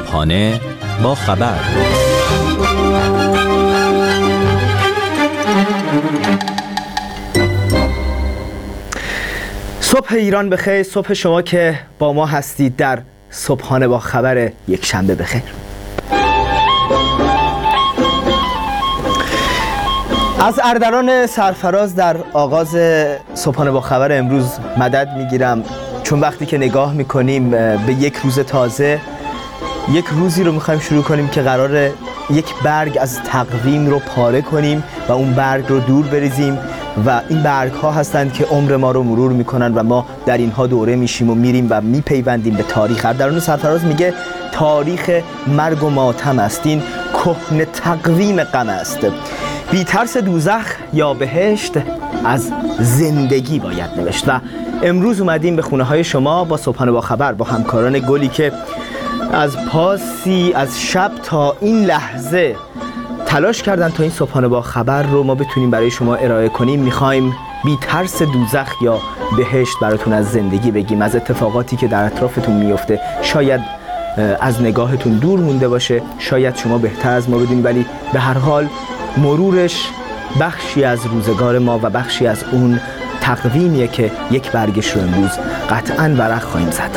صبحانه با خبر. صبح ایران بخیر، صبح شما که با ما هستید در صبحانه با خبر یک شنبه بخیر. از اردلان سرفراز در آغاز صبحانه با خبر امروز مدد میگیرم، چون وقتی که نگاه میکنیم به یک روز تازه، یک روزی رو میخوایم شروع کنیم که قراره یک برگ از تقویم رو پاره کنیم و اون برگ رو دور بریزیم و این برگ ها هستند که عمر ما رو مرور میکنن و ما در اینها دوره میشیم و میریم و میپیوندیم به تاریخ. اردلان سرفراز میگه تاریخ مرگ و ماتم است، این کهنه تقویم غم است. بی ترس دوزخ یا بهشت از زندگی باید نوشت. و امروز اومدیم به خونه های شما با صبحانه با خبر، با همکاران گلی که از پاسی از شب تا این لحظه تلاش کردن تا این صبحانه با خبر رو ما بتونیم برای شما ارائه کنیم. میخوایم بی ترس دوزخ یا بهشت براتون از زندگی بگیم، از اتفاقاتی که در اطرافتون میفته. شاید از نگاهتون دور مونده باشه، شاید شما بهتر از ما بدونید، ولی به هر حال مرورش بخشی از روزگار ما و بخشی از اون تقویمیه که یک برگش رو امروز قطعاً ورق خواهیم زد.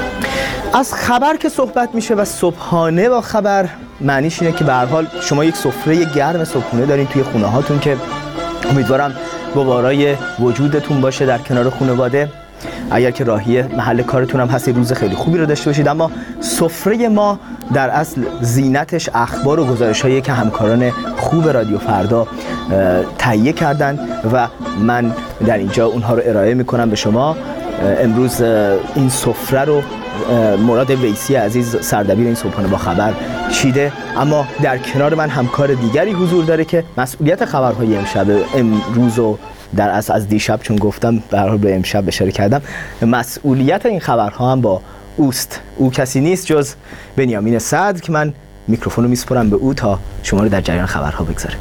از خبر که صحبت میشه و صبحانه با خبر معنیش اینه که به هر حال شما یک سفره گرم صبحونه دارین توی خونه هاتون که امیدوارم گوارای وجودتون باشه در کنار خانواده. اگر که راهی محل کارتون هم هست روز خیلی خوبی رو داشته باشید. اما سفره ما در اصل زینتش اخبار و گزارش‌هایی که همکاران خوب رادیو فردا تهیه کردن و من در اینجا اونها رو ارائه میکنم به شما. امروز این سفره رو مراد ویسی عزیز سردبیر این صبحانه با خبر چیده، اما در کنار من همکار دیگری حضور داره که مسئولیت خبرهای امروز و در اصل از دیشب، چون گفتم به هر حال به امشب اشاره کردم، مسئولیت این خبرها هم با اوست. او کسی نیست جز بنیامین صدر که من میکروفون رو میسپرم به او تا شما رو در جریان خبرها بگذاره.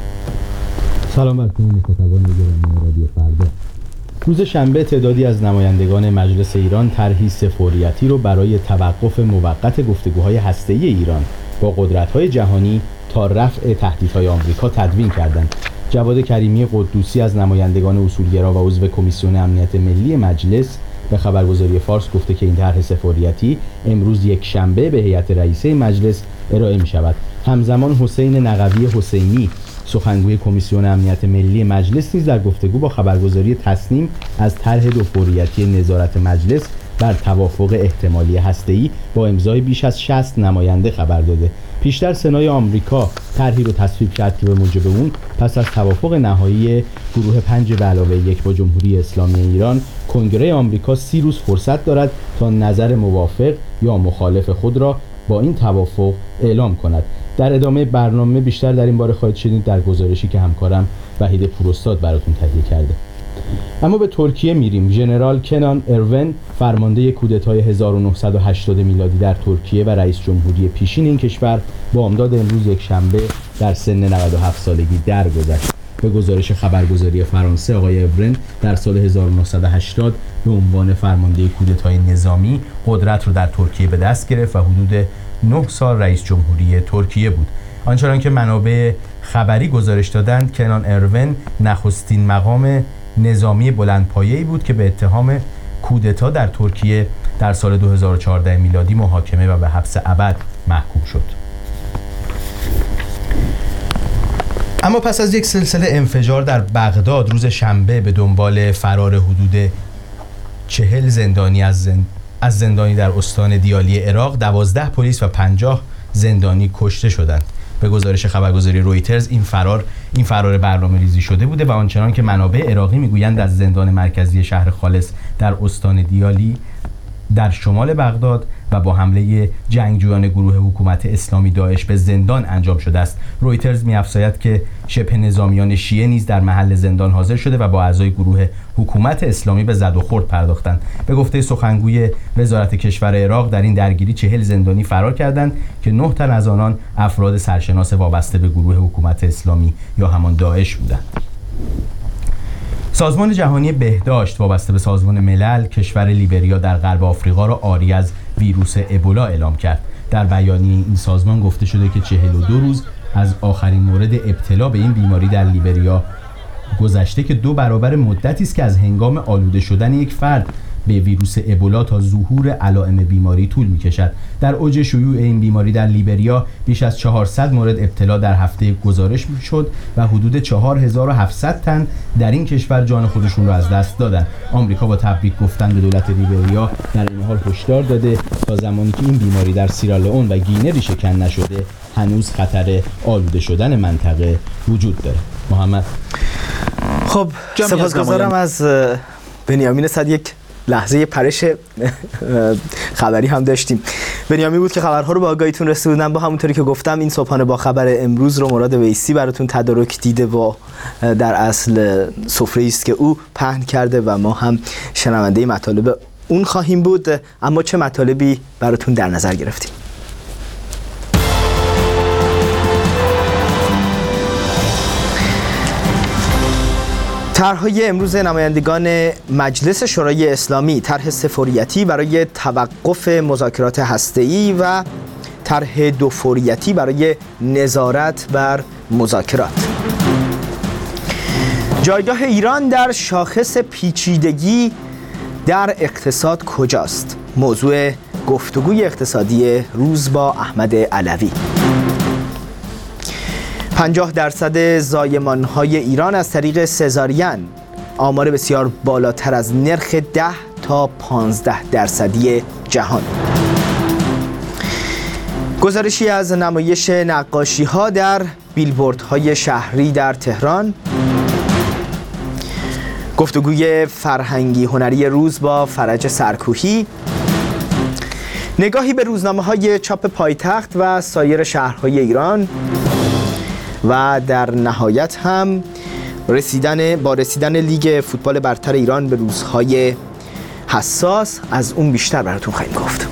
سلام بر شما مخاطبان گرامی رادیو فردا. روز شنبه تعدادی از نمایندگان مجلس ایران طرحی سفوریتی رو برای توقف موقت گفتگوهای هسته‌ای ایران با قدرت‌های جهانی تا رفع تهدیدهای آمریکا تدوین کردند. جواد کریمی قدوسی از نمایندگان اصولگرا و عضو کمیسیون امنیت ملی مجلس به خبرگزاری فارس گفته که این طرح سفوریتی امروز یک شنبه به هیئت رئیسه مجلس ارائه می شود. همزمان حسین نقوی حسینی سخنگوی کمیسیون امنیت ملی مجلس نیز در گفتگو با خبرگزاری تصنیم از طرح دوفوریتی نظارت مجلس بر توافق احتمالی هسته‌ای با امضای بیش از 60 نماینده خبر داده. پیشتر سنای آمریکا طرحی رو تصویب کرد که به موجب اون پس از توافق نهایی گروه 5 به علاوه 1 با جمهوری اسلامی ایران، کنگره آمریکا 30 روز فرصت دارد تا نظر موافق یا مخالف خود را با این توافق اعلام کند. در ادامه برنامه بیشتر در این باره خواهید شنید در گزارشی که همکارم وحید پوراستاد براتون تهیه کرده. اما به ترکیه میریم. ژنرال کنان اروین فرمانده کودتای 1980 میلادی در ترکیه و رئیس جمهوری پیشین این کشور بامداد امروز یک شنبه در سن 97 سالگی درگذشت. به گزارش خبرگزاری فرانسه آقای اورن در سال 1980 به عنوان فرمانده کودتای نظامی قدرت رو در ترکیه به دست گرفت و حدود 9 سال رئیس جمهوری ترکیه بود. آنچنان که منابع خبری گزارش دادند کنان اروین نخستین مقام نظامی بلندپایه‌ای بود که به اتهام کودتا در ترکیه در سال 2014 میلادی محاکمه و به حبس ابد محکوم شد. اما پس از یک سلسله انفجار در بغداد روز شنبه به دنبال فرار حدود 40 زندانی از زندانی در استان دیالی عراق 12 پلیس و 50 زندانی کشته شدند. به گزارش خبرگزاری رویترز این فرار برنامه‌ریزی شده بوده و آنچنان که منابع عراقی میگویند از زندان مرکزی شهر خالص در استان دیالی در شمال بغداد و با حمله جنگجویان گروه حکومت اسلامی داعش به زندان انجام شده است. رویترز می‌افزاید که شبه نظامیان شیعه نیز در محل زندان حاضر شده و با اعضای گروه حکومت اسلامی به زد و خورد پرداختند. به گفته سخنگوی وزارت کشور عراق در این درگیری 40 زندانی فرار کردند که 9 تن از آنان افراد سرشناس وابسته به گروه حکومت اسلامی یا همان داعش بودند. سازمان جهانی بهداشت وابسته به سازمان ملل کشور لیبریا در غرب آفریقا را عاری از ویروس ابولا اعلام کرد. در بیانیه این سازمان گفته شده که 42 روز از آخرین مورد ابتلا به این بیماری در لیبریا گذشته که 2 برابر مدتی است که از هنگام آلوده شدن یک فرد به ویروس ابولا تا ظهور علائم بیماری طول می‌کشد. در اوج شیوع این بیماری در لیبریا بیش از 400 مورد ابتلا در هفته گزارش شد و حدود 4700 تن در این کشور جان خودشون را از دست دادند. آمریکا با تبریک گفتن به دولت لیبریا در این حال هشدار داده تا زمانی که این بیماری در سیرالئون و گینه ریشه‌کن نشده هنوز خطر آلوده شدن منطقه وجود داره. محمد خب سپاسگزارم از بنیامین صد. یک لحظه پرش خبری هم داشتیم. بنیامین بود که خبرها رو به آگاهیتون رسوندن. با همونطوری که گفتم این صبحانه با خبر امروز رو مراد ویسی براتون تدارک دیده و در اصل سفره‌ای است که او پهن کرده و ما هم شنونده مطالب اون خواهیم بود. اما چه مطالبی براتون در نظر گرفتیم؟ طرح‌های امروز نمایندگان مجلس شورای اسلامی، طرح سه‌فوریتی برای توقف مذاکرات هسته‌ای و طرح 2 فوریتی برای نظارت بر مذاکرات. جایگاه ایران در شاخص پیچیدگی در اقتصاد کجاست؟ موضوع گفتگوی اقتصادی روز با احمد علوی. 50% زایمان‌های ایران از طریق سزارین، آمار بسیار بالاتر از نرخ 10 تا 15% جهان. گزارشی از نمایش نقاشی‌ها در بیلبوردهای شهری در تهران. گفتگوی فرهنگی هنری روز با فرج سرکوهی. نگاهی به روزنامه‌های چاپ پایتخت و سایر شهرهای ایران. و در نهایت هم با رسیدن لیگ فوتبال برتر ایران به روزهای حساس از اون بیشتر براتون خواهیم گفت.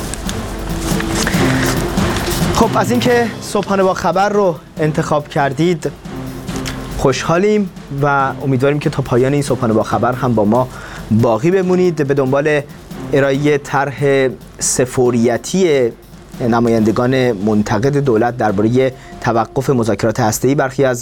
خب از اینکه صبحانه با خبر رو انتخاب کردید خوشحالیم و امیدواریم که تا پایان این صبحانه با خبر هم با ما باقی بمونید. به دنبال ارائه طرح سه‌فوریتی نمایندگان منتقد دولت درباره توقف مذاکرات هسته‌ای، برخی از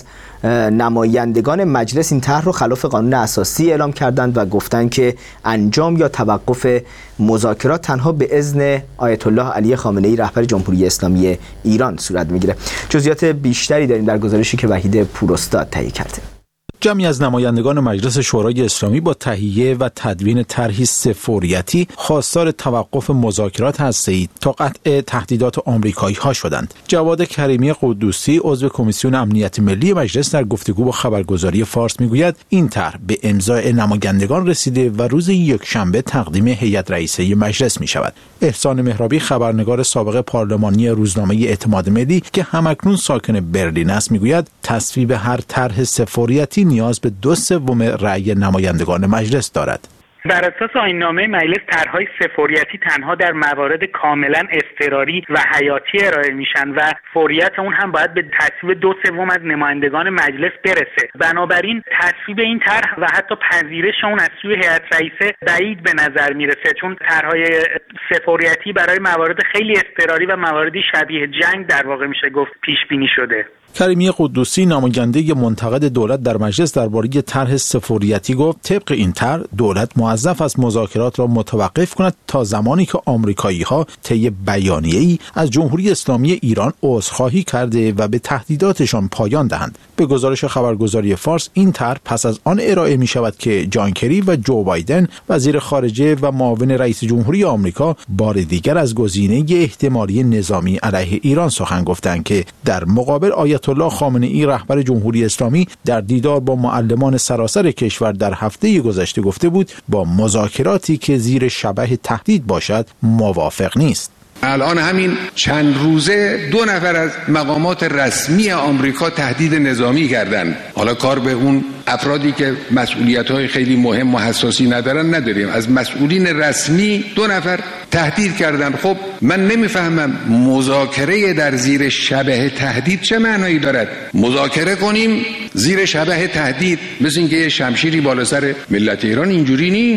نمایندگان مجلس این طرح رو خلاف قانون اساسی اعلام کردند و گفتند که انجام یا توقف مذاکرات تنها به اذن آیت الله علی خامنه‌ای رهبر جمهوری اسلامی ایران صورت میگیره. جزئیات بیشتری داریم در گزارشی که وحید پوراستاد تهیه کرده. جمعی از نمایندگان مجلس شورای اسلامی با تهیه و تدوین طرحی سه‌فوریتی خواستار توقف مذاکرات هسته‌ای تا قطع تهدیدات آمریکایی‌ها شدند. جواد کریمی قدوسی عضو کمیسیون امنیت ملی مجلس در گفتگو با خبرگزاری فارس میگوید این طرح به امضای نمایندگان رسیده و روز یکشنبه تقدیم هیئت رئیسه مجلس می‌شود. احسان مهرابی خبرنگار سابق پارلمانی روزنامه اعتماد ملی که همکنون ساکن برلین است میگوید تصویب هر طرح سه‌فوریتی نیاز به 2/3 رأی نمایندگان مجلس دارد. بر اساس آیین‌نامه مجلس طرح‌های سه‌فوریتی تنها در موارد کاملا اضطراری و حیاتی ارائه میشن و فوریت اون هم باید به تصویب 2/3 از نمایندگان مجلس برسه. بنابراین تصویب این طرح و حتی پذیرش اون از سوی هیئت رئیسه بعید به نظر میرسه، چون طرح‌های سه‌فوریتی برای موارد خیلی اضطراری و مواردی شبیه جنگ در واقع میشه گفت پیش بینی شده. کریمی قدوسی نماینده منتقد دولت در مجلس درباره طرح سه‌فوریتی گفت طبق این طرح دولت موظف است مذاکرات را متوقف کند تا زمانی که آمریکایی‌ها طی بیانیه‌ای از جمهوری اسلامی ایران عذرخواهی کرده و به تهدیداتشان پایان دهند. به گزارش خبرگزاری فارس این طرح پس از آن ارائه می شود که جان کری و جو بایدن وزیر خارجه و معاون رئیس جمهوری آمریکا بار دیگر از گزینه احتمالی نظامی علیه ایران سخن گفتند که در مقابل آیت الله خامنه‌ای رهبر جمهوری اسلامی در دیدار با معلمان سراسر کشور در هفته گذشته گفته بود با مذاکراتی که زیر شبح تهدید باشد موافق نیست. الان همین چند روزه 2 نفر از مقامات رسمی آمریکا تهدید نظامی کردن. حالا کار به اون افرادی که مسئولیت‌های خیلی مهم و حساسی نداریم. از مسئولین رسمی 2 نفر تهدید کردن. خب من نمیفهمم مذاکره در زیر شبح تهدید چه معنایی دارد؟ مذاکره کنیم زیر شبح تهدید، مثل اینکه یه شمشیری بالا سر ملت ایران، اینجوری نیست.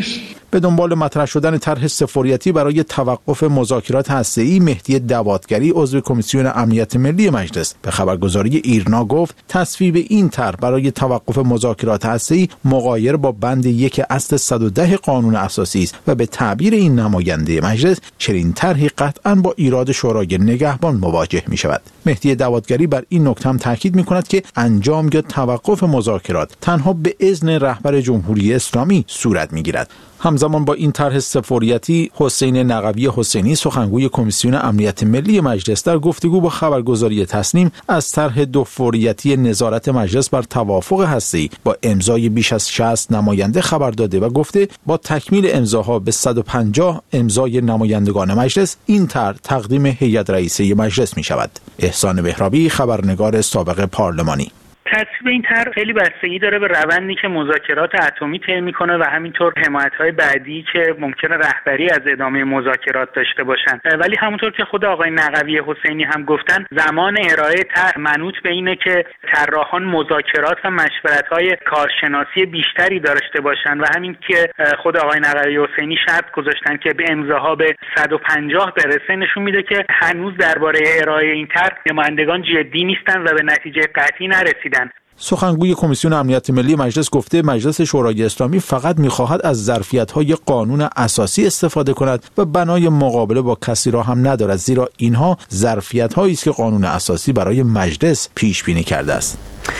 به دنبال مطرح شدن طرح سفاریتی برای توقف مذاکرات هسته‌ای، مهدی دوادگری عضو کمیسیون امنیت ملی مجلس به خبرگزاری ایرنا گفت تصویب این طرح برای توقف مذاکرات هسته‌ای مغایر با بند 1 اصل 110 قانون اساسی است و به تعبیر این نماینده مجلس چنین طرحی قطعاً با ایراد شورای نگهبان مواجه می‌شود. مهدی دوادگری بر این نکته هم تاکید می‌کند که انجام یا توقف مذاکرات تنها به اذن رهبر جمهوری اسلامی صورت می‌گیرد. همزمان با این طرح سفاریتی، حسین نقوی حسینی سخنگوی کمیسیون امنیت ملی مجلس در گفتگو با خبرگزاری تصنیم از طرح دوفوریتی نظارت مجلس بر توافق هسته‌ای با امضای بیش از 60 نماینده خبر داده و گفته با تکمیل امضاها به 150 امضای نمایندگان مجلس این طرح تقدیم هیئت رئیسه مجلس می شود. احسان بهرابی، خبرنگار سابق پارلمانی. تصویب این طرح خیلی بستگی داره به روندی که مذاکرات اتمی طی میکنه و همینطور حمایت‌های بعدی که ممکنه رهبری از ادامه مذاکرات داشته باشن. ولی همونطور که خود آقای نقوی حسینی هم گفتن، زمان ارائه طرح منوط به اینه که طراحان مذاکرات و مشورت‌های کارشناسی بیشتری داشته باشن و همین که خود آقای نقوی حسینی شرط گذاشتن که به امضاها به 150 برسه نشون میده که هنوز درباره ارائه این طرح نمایندگان جدی نیستن و به نتیجه قطعی نرسیدن. سخنگوی کمیسیون امنیت ملی مجلس گفته مجلس شورای اسلامی فقط می‌خواهد از ظرفیت‌های قانون اساسی استفاده کند و بنای مقابله با کسی را هم ندارد، زیرا اینها ظرفیت‌هایی است که قانون اساسی برای مجلس پیش بینی کرده است.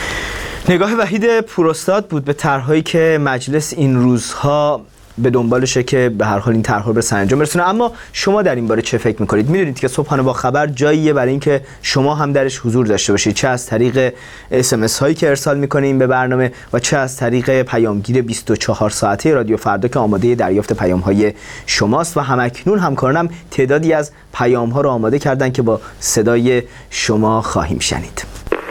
نگاه وحید پوراستاد بود به طرح‌هایی که مجلس این روزها به دنبالشه که به هر حال این طرح رو به سرانجام برسونه. اما شما در این باره چه فکر می‌کنید؟ می‌دونید که صبحانه با خبر جاییه برای اینکه شما هم درش حضور داشته باشید، چه از طریق SMS هایی که ارسال می‌کنیم به برنامه و چه از طریق پیامگیر 24 ساعته رادیو فردا که آماده دریافت پیام‌های شماست و همکنون همکارانم تعدادی از پیام‌ها رو آماده کردن که با صدای شما خواهیم شنید.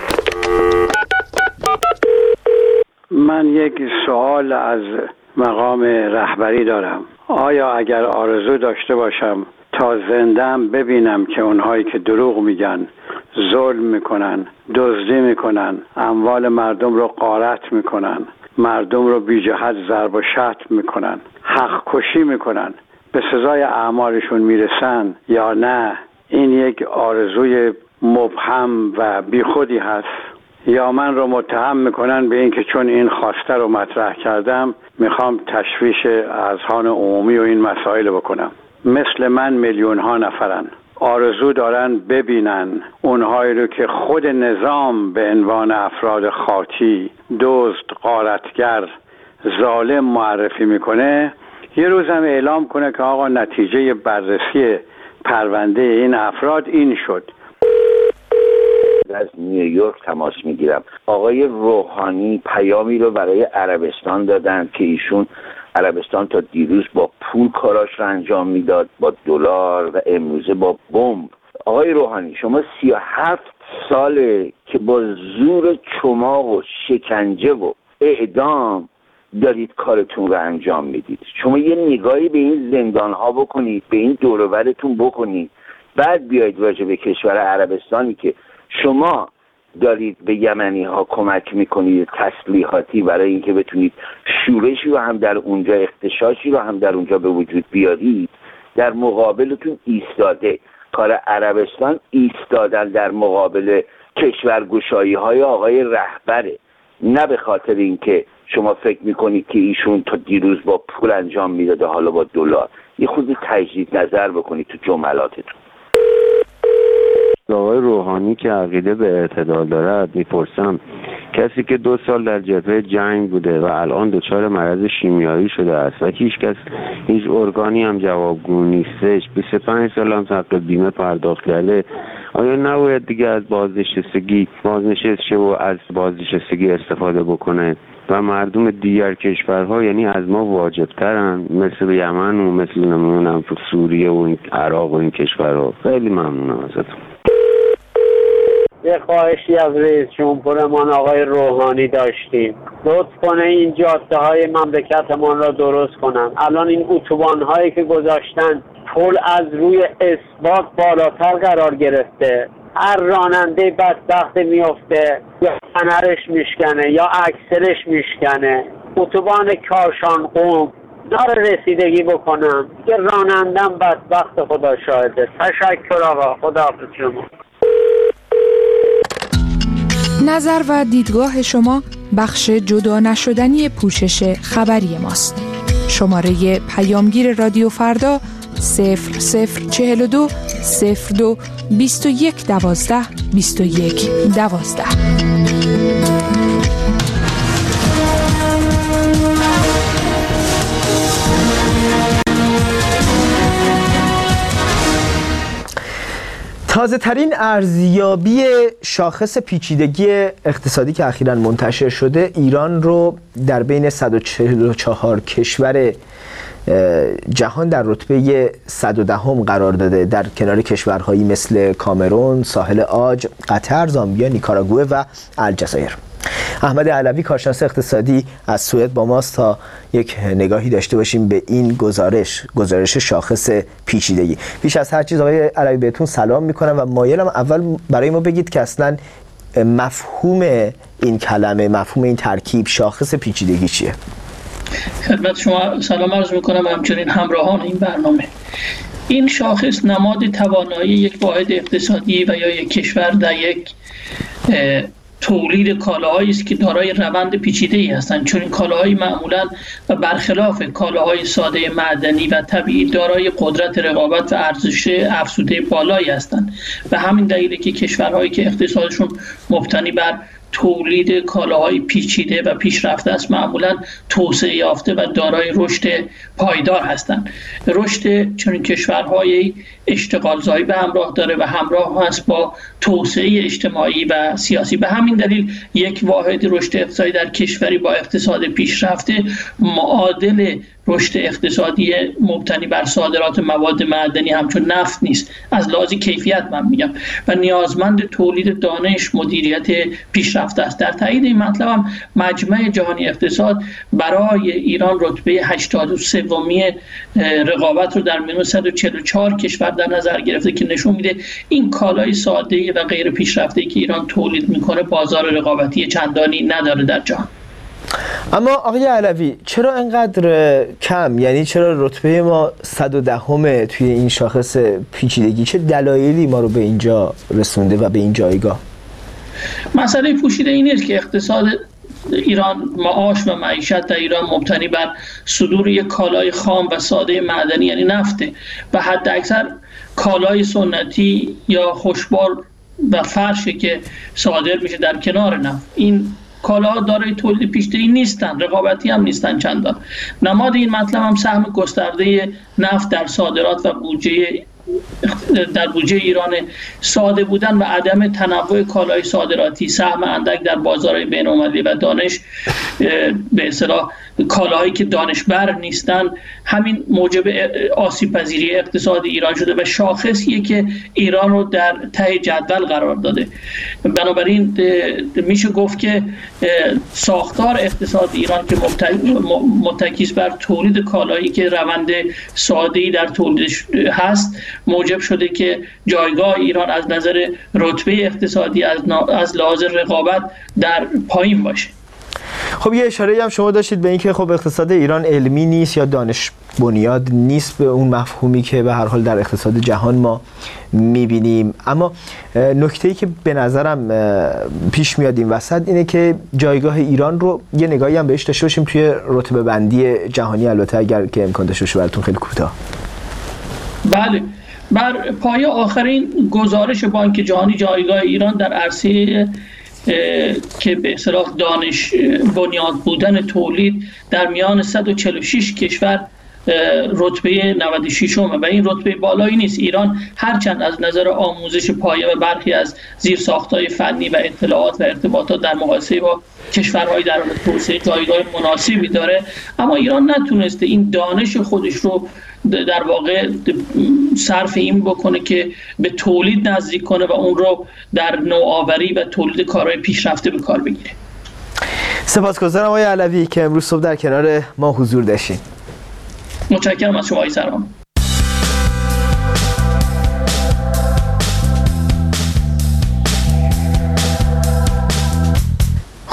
من یک سوال از مقام رهبری دارم. آیا اگر آرزو داشته باشم تا زنده‌ام ببینم که اونهایی که دروغ میگن، ظلم میکنن، دزدی میکنن، اموال مردم رو غارت میکنن، مردم رو بی جهت ضرب و شتم میکنن، حق کشی میکنن، به سزای اعمالشون میرسن یا نه؟ این یک آرزوی مبهم و بیخودی هست یا من رو متهم میکنن به این که چون این خواسته رو مطرح کردم میخوام تشویش اذهان عمومی و این مسائل بکنم. مثل من میلیون ها نفرن آرزو دارن ببینن اونهایی رو که خود نظام به عنوان افراد خاطی، دزد، غارتگر، ظالم معرفی میکنه، یه روزم اعلام کنه که آقا نتیجه بررسی پرونده این افراد این شد. از نیویورک تماس میگیرم. آقای روحانی پیامی رو برای عربستان دادن که ایشون عربستان تا دیروز با پول کاراش رو انجام میداد، با دلار، و امروزه با بمب. آقای روحانی شما 37 ساله که با زور چماق و شکنجه و اعدام دارید کارتون رو انجام میدید. شما یه نگاهی به این زندان ها بکنید، به این دور و برتون بکنید، بعد بیایید راجع به کشور عربستانی که شما دارید به یمنی ها کمک میکنید تسلیحاتی برای اینکه بتونید شورشی رو هم در اونجا، اختشاشی رو هم در اونجا به وجود بیارید، در مقابلتون ایستاده. کار عربستان ایستادن در مقابل کشورگشایی های آقای رهبره، نه به خاطر اینکه شما فکر میکنید که ایشون تا دیروز با پول انجام میداده حالا با دلار. یه خود تجدید نظر بکنید تو جملاتتون. آقای روحانی که عقیده به اعتدال دارد میپرسم، کسی که 2 سال در جبهه جنگ بوده و الان دچار مرض شیمیایی شده است و هیچ ارگانی هم جوابگو نیستش، 25 سال هم حق بیمه پرداخت کرده، آیا نباید دیگه از بازنشسته و از بازنشستگی استفاده بکنه و مردم دیگر کشورها یعنی از ما واجبترن، مثل یمن و مثل نمیدونم سوریه و عراق و این کشورها؟ خیلی ممنونم ازتون. یه خواهشی از رئیس جمهورمان آقای روحانی داشتیم، لطف کنه این جاده های مملکتمان را درست کنن. الان این اتوبان هایی که گذاشتن پل از روی اثبات بالاتر قرار گرفته، هر راننده بدبخت میفته یا فنرش میشکنه یا اکسلش میشکنه. اتوبان کاشان قم داره رسیدگی بکنم که رانندم بدبخت، خدا شاهده. تشکر آقا، خدا حافظ شما. نظر و دیدگاه شما بخش جدا نشدنی پوشش خبری ماست. شماره پیامگیر رادیو فردا 0042 02 21 12 21 12. تازه ترین ارزیابی شاخص پیچیدگی اقتصادی که اخیراً منتشر شده ایران رو در بین 144 کشور جهان در رتبه 110 قرار داده، در کنار کشورهایی مثل کامرون، ساحل عاج، قطر، زامبیا، نیکاراگوئه و الجزایر. احمد علوی کارشناس اقتصادی از سوئد با ماست تا یک نگاهی داشته باشیم به این گزارش شاخص پیچیدگی. پیش از هر چیز آقای علوی بهتون سلام میکنم و مایلم اول برای ما بگید که اصلا مفهوم این کلمه، مفهوم این ترکیب شاخص پیچیدگی چیه؟ خدمت شما سلام عرض میکنم و همچنین همراهان این برنامه. این شاخص نماد توانایی یک واحد اقتصادی و یا یک کشور در یک تولید کالاهایی است که دارای روند پیچیده‌ای هستند، چون این کالاهای معمولاً و برخلاف کالاهای ساده معدنی و طبیعی دارای قدرت رقابت و ارزش افزوده بالایی هستند. به همین دلیله که کشورهایی که اقتصادشون مبتنی بر تولید کالاهای پیچیده و پیشرفته است معمولاً توسعه یافته و دارای رشد پایدار هستند. رشد چنین کشورهای اشتغالزایی به همراه داره و همراه هست با توسعه اجتماعی و سیاسی. به همین دلیل یک واحد رشد اقتصادی در کشوری با اقتصاد پیشرفته معادل رشد اقتصادی مبتنی بر صادرات مواد معدنی همچون نفت نیست، از لحاظ کیفیت من میگم، و نیازمند تولید دانش، مدیریت پیشرفته است. در تایید این مطلب هم مجمع جهانی اقتصاد برای ایران رتبه 83می رقابت رو در میان 144 کشور در نظر گرفته که نشون میده این کالای ساده و غیر پیشرفته‌ای که ایران تولید میکنه بازار رقابتی چندانی نداره در جهان. اما آقای علوی چرا انقدر کم؟ یعنی چرا رتبه ما 110 توی این شاخص پیچیدگی؟ چه دلایلی ما رو به اینجا رسونده و به این جایگاه؟ مسئله پوشیده این است که اقتصاد ایران، معاش و معیشت در ایران مبتنی بر صدور یک کالای خام و ساده معدنی یعنی نفته و حد اکثر کالای سنتی یا خوشبار و فرشه که صادر میشه در کنار نفت. این کالاها دارای تولید پیشرفته نیستن، رقابتی هم نیستن چندان. نماد این مطلب هم سهم گسترده نفت در صادرات و بودجه ایران، ساده بودن و عدم تنوع کالای صادراتی، سهم اندک در بازارهای بین‌المللی و دانش به اصطلاح کالاهایی که دانشبر نیستن، همین موجب آسیب پذیری اقتصاد ایران شده و شاخصیه که ایران رو در ته جدول قرار داده. بنابراین میشه گفت که ساختار اقتصاد ایران که متکی بر تولید کالایی که روند ساده‌ای در تولیدش هست موجب شده که جایگاه ایران از نظر رتبه اقتصادی از لحاظ رقابت در پایین باشه. خب یه اشاره هم شما داشتید به اینکه خب اقتصاد ایران علمی نیست یا دانش بنیاد نیست به اون مفهومی که به هر حال در اقتصاد جهان ما میبینیم. اما نکته‌ای که به نظرم پیش میاد این وسط اینه که جایگاه ایران رو یه نگاهی هم بهش داشته باشیم توی رتبه بندی جهانی، البته اگر که امکان داشته باشه براتون خیلی کوتاه. بله، بر پایه آخرین گزارش بانک جهانی جایگاه ایران در عرصه که به اصطلاح دانش بنیاد بودن تولید در میان 146 کشور رتبه 96 و این رتبه بالایی نیست. ایران هرچند از نظر آموزش پایه و برخی از زیرساخت‌های فنی و اطلاعات و ارتباطات در مقایسه با کشورهای در حال توسعه جایگاه مناسبی داره، اما ایران نتونسته این دانش خودش رو در واقع صرف این بکنه که به تولید نزدیک کنه و اون رو در نوآوری و تولید کارهای پیشرفته به کار بگیره. سپاسگزارم آقای علوی که امروز صبح در کنار ما حضور داشتین. متشکرم از شما آقای سرام.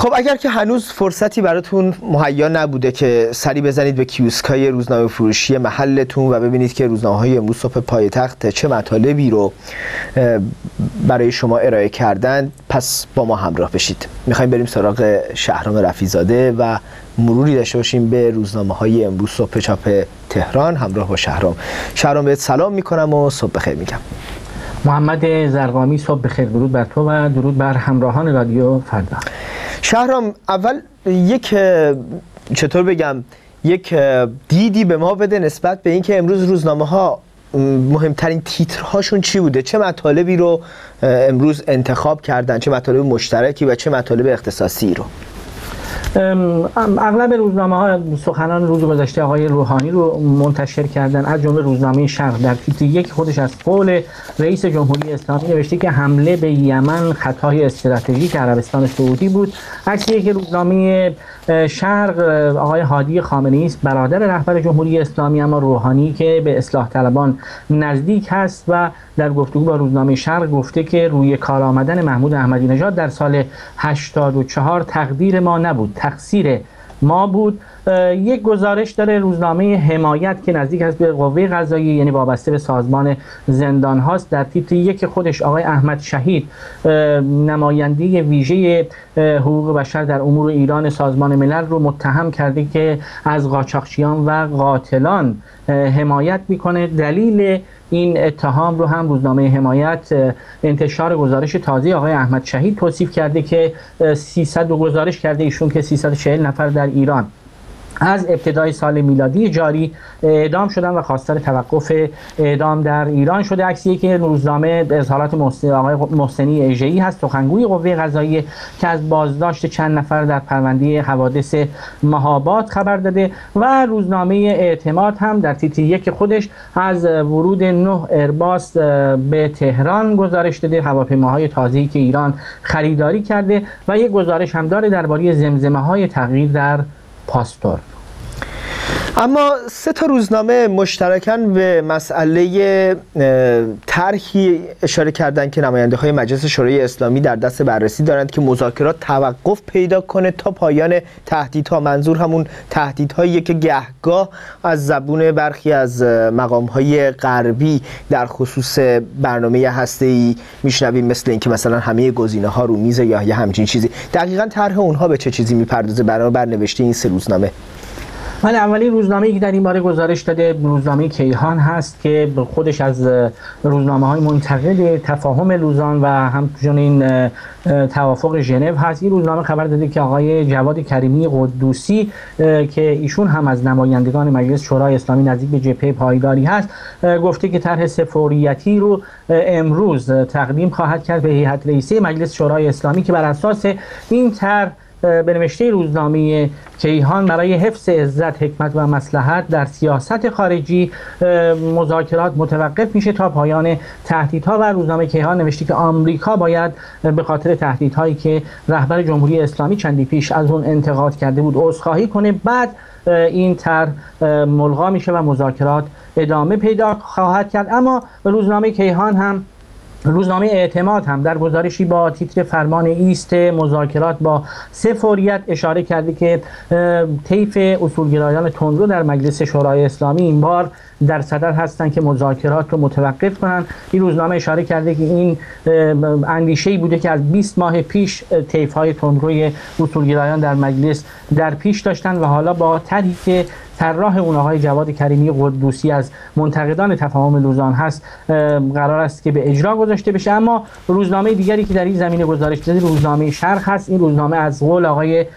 خب اگر که هنوز فرصتی براتون مهیا نبوده که سری بزنید به کیوسکای روزنامه فروشی محلتون و ببینید که روزنامه‌های امروز صبح پایتخت چه مطالبی رو برای شما ارائه کردن، پس با ما همراه بشید. میخوایم بریم سراغ شهرام رفیع‌زاده و مروری داشته باشیم به روزنامه‌های امروز صبح چاپ تهران همراه با شهرام. شهرام بهت سلام میکنم و صبح بخیر میگم. محمد زرقامی، صبح بخیر. درود بر تو و درود بر همراهان رادیو فردا. شهرام، اول یک چطور بگم یک دیدی به ما بده نسبت به اینکه امروز روزنامه‌ها مهمترین تیترهاشون چی بوده، چه مطالبی رو امروز انتخاب کردن، چه مطالب مشترکی و چه مطالب اختصاصی رو. اغلب روزنامه‌ها سخنان روز گذشته آقای روحانی رو منتشر کردن، از جمله روزنامه شرق در تیتر یک خودش از قول رئیس جمهوری اسلامی نوشته که حمله به یمن خطای استراتژیک عربستان سعودی بود. عکسی که روزنامه شرق آقای هادی خامنه‌ای است، برادر رهبر جمهوری اسلامی اما روحانی که به اصلاح طلبان نزدیک هست و در گفتگو با روزنامه شرق گفته که روی کار آمدن محمود احمدی نژاد در سال 84 تقدیر ما نبود، تقصیر ما بود. یک گزارش داره روزنامه حمایت که نزدیک است به قوه قضاییه، یعنی وابسته به سازمان زندان هاست، در تیتر یک خودش آقای احمد شهید، نماینده ویژه حقوق بشر در امور ایران سازمان ملل رو متهم کرده که از قاچاقچیان و قاتلان حمایت میکنه. دلیل این اتهام رو هم روزنامه حمایت انتشار گزارش تازه آقای احمد شهید توصیف کرده که 300 گزارش کرده ایشون که 340 نفر در ایران از ابتدای سال میلادی جاری اعدام شدن و خواستار توقف اعدام در ایران شده. عکسی که روزنامه اظهارات آقای محسنی اژه‌ای هست، سخنگوی قوه قضاییه، که از بازداشت چند نفر در پرونده حوادث مهاباد خبر داده و روزنامه اعتماد هم در تیتر یک خودش از ورود 9 ایرباس به تهران گزارش داده، هواپیماهای تازه‌ای که ایران خریداری کرده و یک گزارش هم داره درباره زمزمه‌های تغییر در پاستور. اما 3 روزنامه مشترکاً به مسئله طرحی اشاره کردند که نماینده‌های مجلس شورای اسلامی در دست بررسی دارند که مذاکرات توقف پیدا کنه تا پایان تهدیدها. منظور همون تهدیدهایی که گهگاه از زبون برخی از مقام‌های غربی در خصوص برنامه هسته‌ای میشنویم، مثل اینکه مثلا همه گزینه‌ها رو میز یا همچین چیزی. دقیقاً طرح اونها به چه چیزی میپردازه بر نوشته این 3 روزنامه؟ اولین روزنامه‌ای که در این باره گزارش داده روزنامه کیهان هست که خودش از روزنامه‌های منتقد تفاهم لوزان و همچنین توافق ژنو هست. این روزنامه خبر داده که آقای جواد کریمی قدوسی که ایشون هم از نمایندگان مجلس شورای اسلامی نزدیک به جبهه پایداری هست، گفته که طرح سفوریتی رو امروز تقدیم خواهد کرد به هیئت رئیسه مجلس شورای اسلامی که بر اساس این طرح به نوشته روزنامه کیهان برای حفظ عزت، حکمت و مصلحت در سیاست خارجی مذاکرات متوقف میشه تا پایان تهدیدها. و روزنامه کیهان نوشته که آمریکا باید به خاطر تهدیدهایی که رهبر جمهوری اسلامی چندی پیش از اون انتقاد کرده بود عذرخواهی کنه، بعد این طرح ملغا میشه و مذاکرات ادامه پیدا خواهد کرد. اما روزنامه کیهان هم روزنامه اعتماد هم در گزارشی با تیتر فرمان ایست مذاکرات با 3 فوریت اشاره کرده که طیف اصولگرایان تندرو در مجلس شورای اسلامی این بار در صدر هستند که مذاکرات رو متوقف کنند. این روزنامه اشاره کرده که این اندیشه‌ای بوده که از 20 ماه پیش طیف‌های تندروی اصولگرایان در مجلس در پیش داشتن و حالا با طرحی که طراح اون آقای جواد کریمی قدوسی از منتقدان تفاهم لوزان هست قرار است که به اجرا گذاشته بشه. اما روزنامه دیگری که در این زمینه گزارش داده روزنامه شرق هست. این روزنامه از قول آقای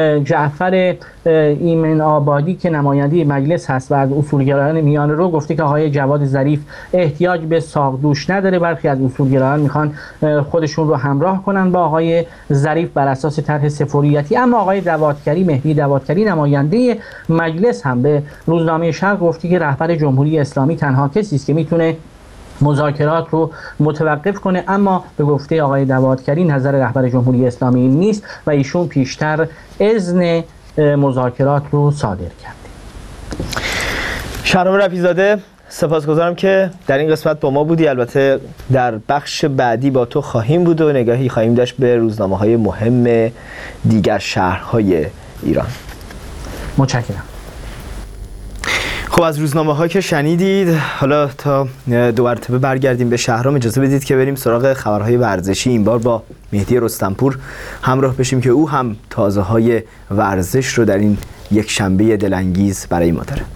جعفر ایمن آبادی که نماینده مجلس هست و از اصولگرایان میان رو گفته که آقای جواد ظریف احتیاج به ساقدوش نداره. برخی از اصولگرایان میخوان خودشون رو همراه کنن با آقای ظریف بر اساس طرح سفوریتی. اما آقای دوادکری، مهدی دوادکری، نماینده مجلس هم به روزنامه شرق گفته که رهبر جمهوری اسلامی تنها کسی است که میتونه مذاکرات رو متوقف کنه. اما به گفته آقای دوادکری نظر رهبر جمهوری اسلامی این نیست و ایشون پیشتر اذن مذاکرات رو صادر کرده. شهرام رفیع‌زاده، سپاسگزارم که در این قسمت با ما بودی. البته در بخش بعدی با تو خواهیم بود و نگاهی خواهیم داشت به روزنامه‌های مهم دیگر شهرهای ایران. متشکرم. خب از روزنامه‌ها که شنیدید، حالا تا دو مرتبه برگردیم به شهرام، اجازه بدید که بریم سراغ خبرهای ورزشی. این بار با مهدی رستمپور همراه بشیم که او هم تازه‌های ورزش رو در این یک شنبه دلانگیز برای ما داره.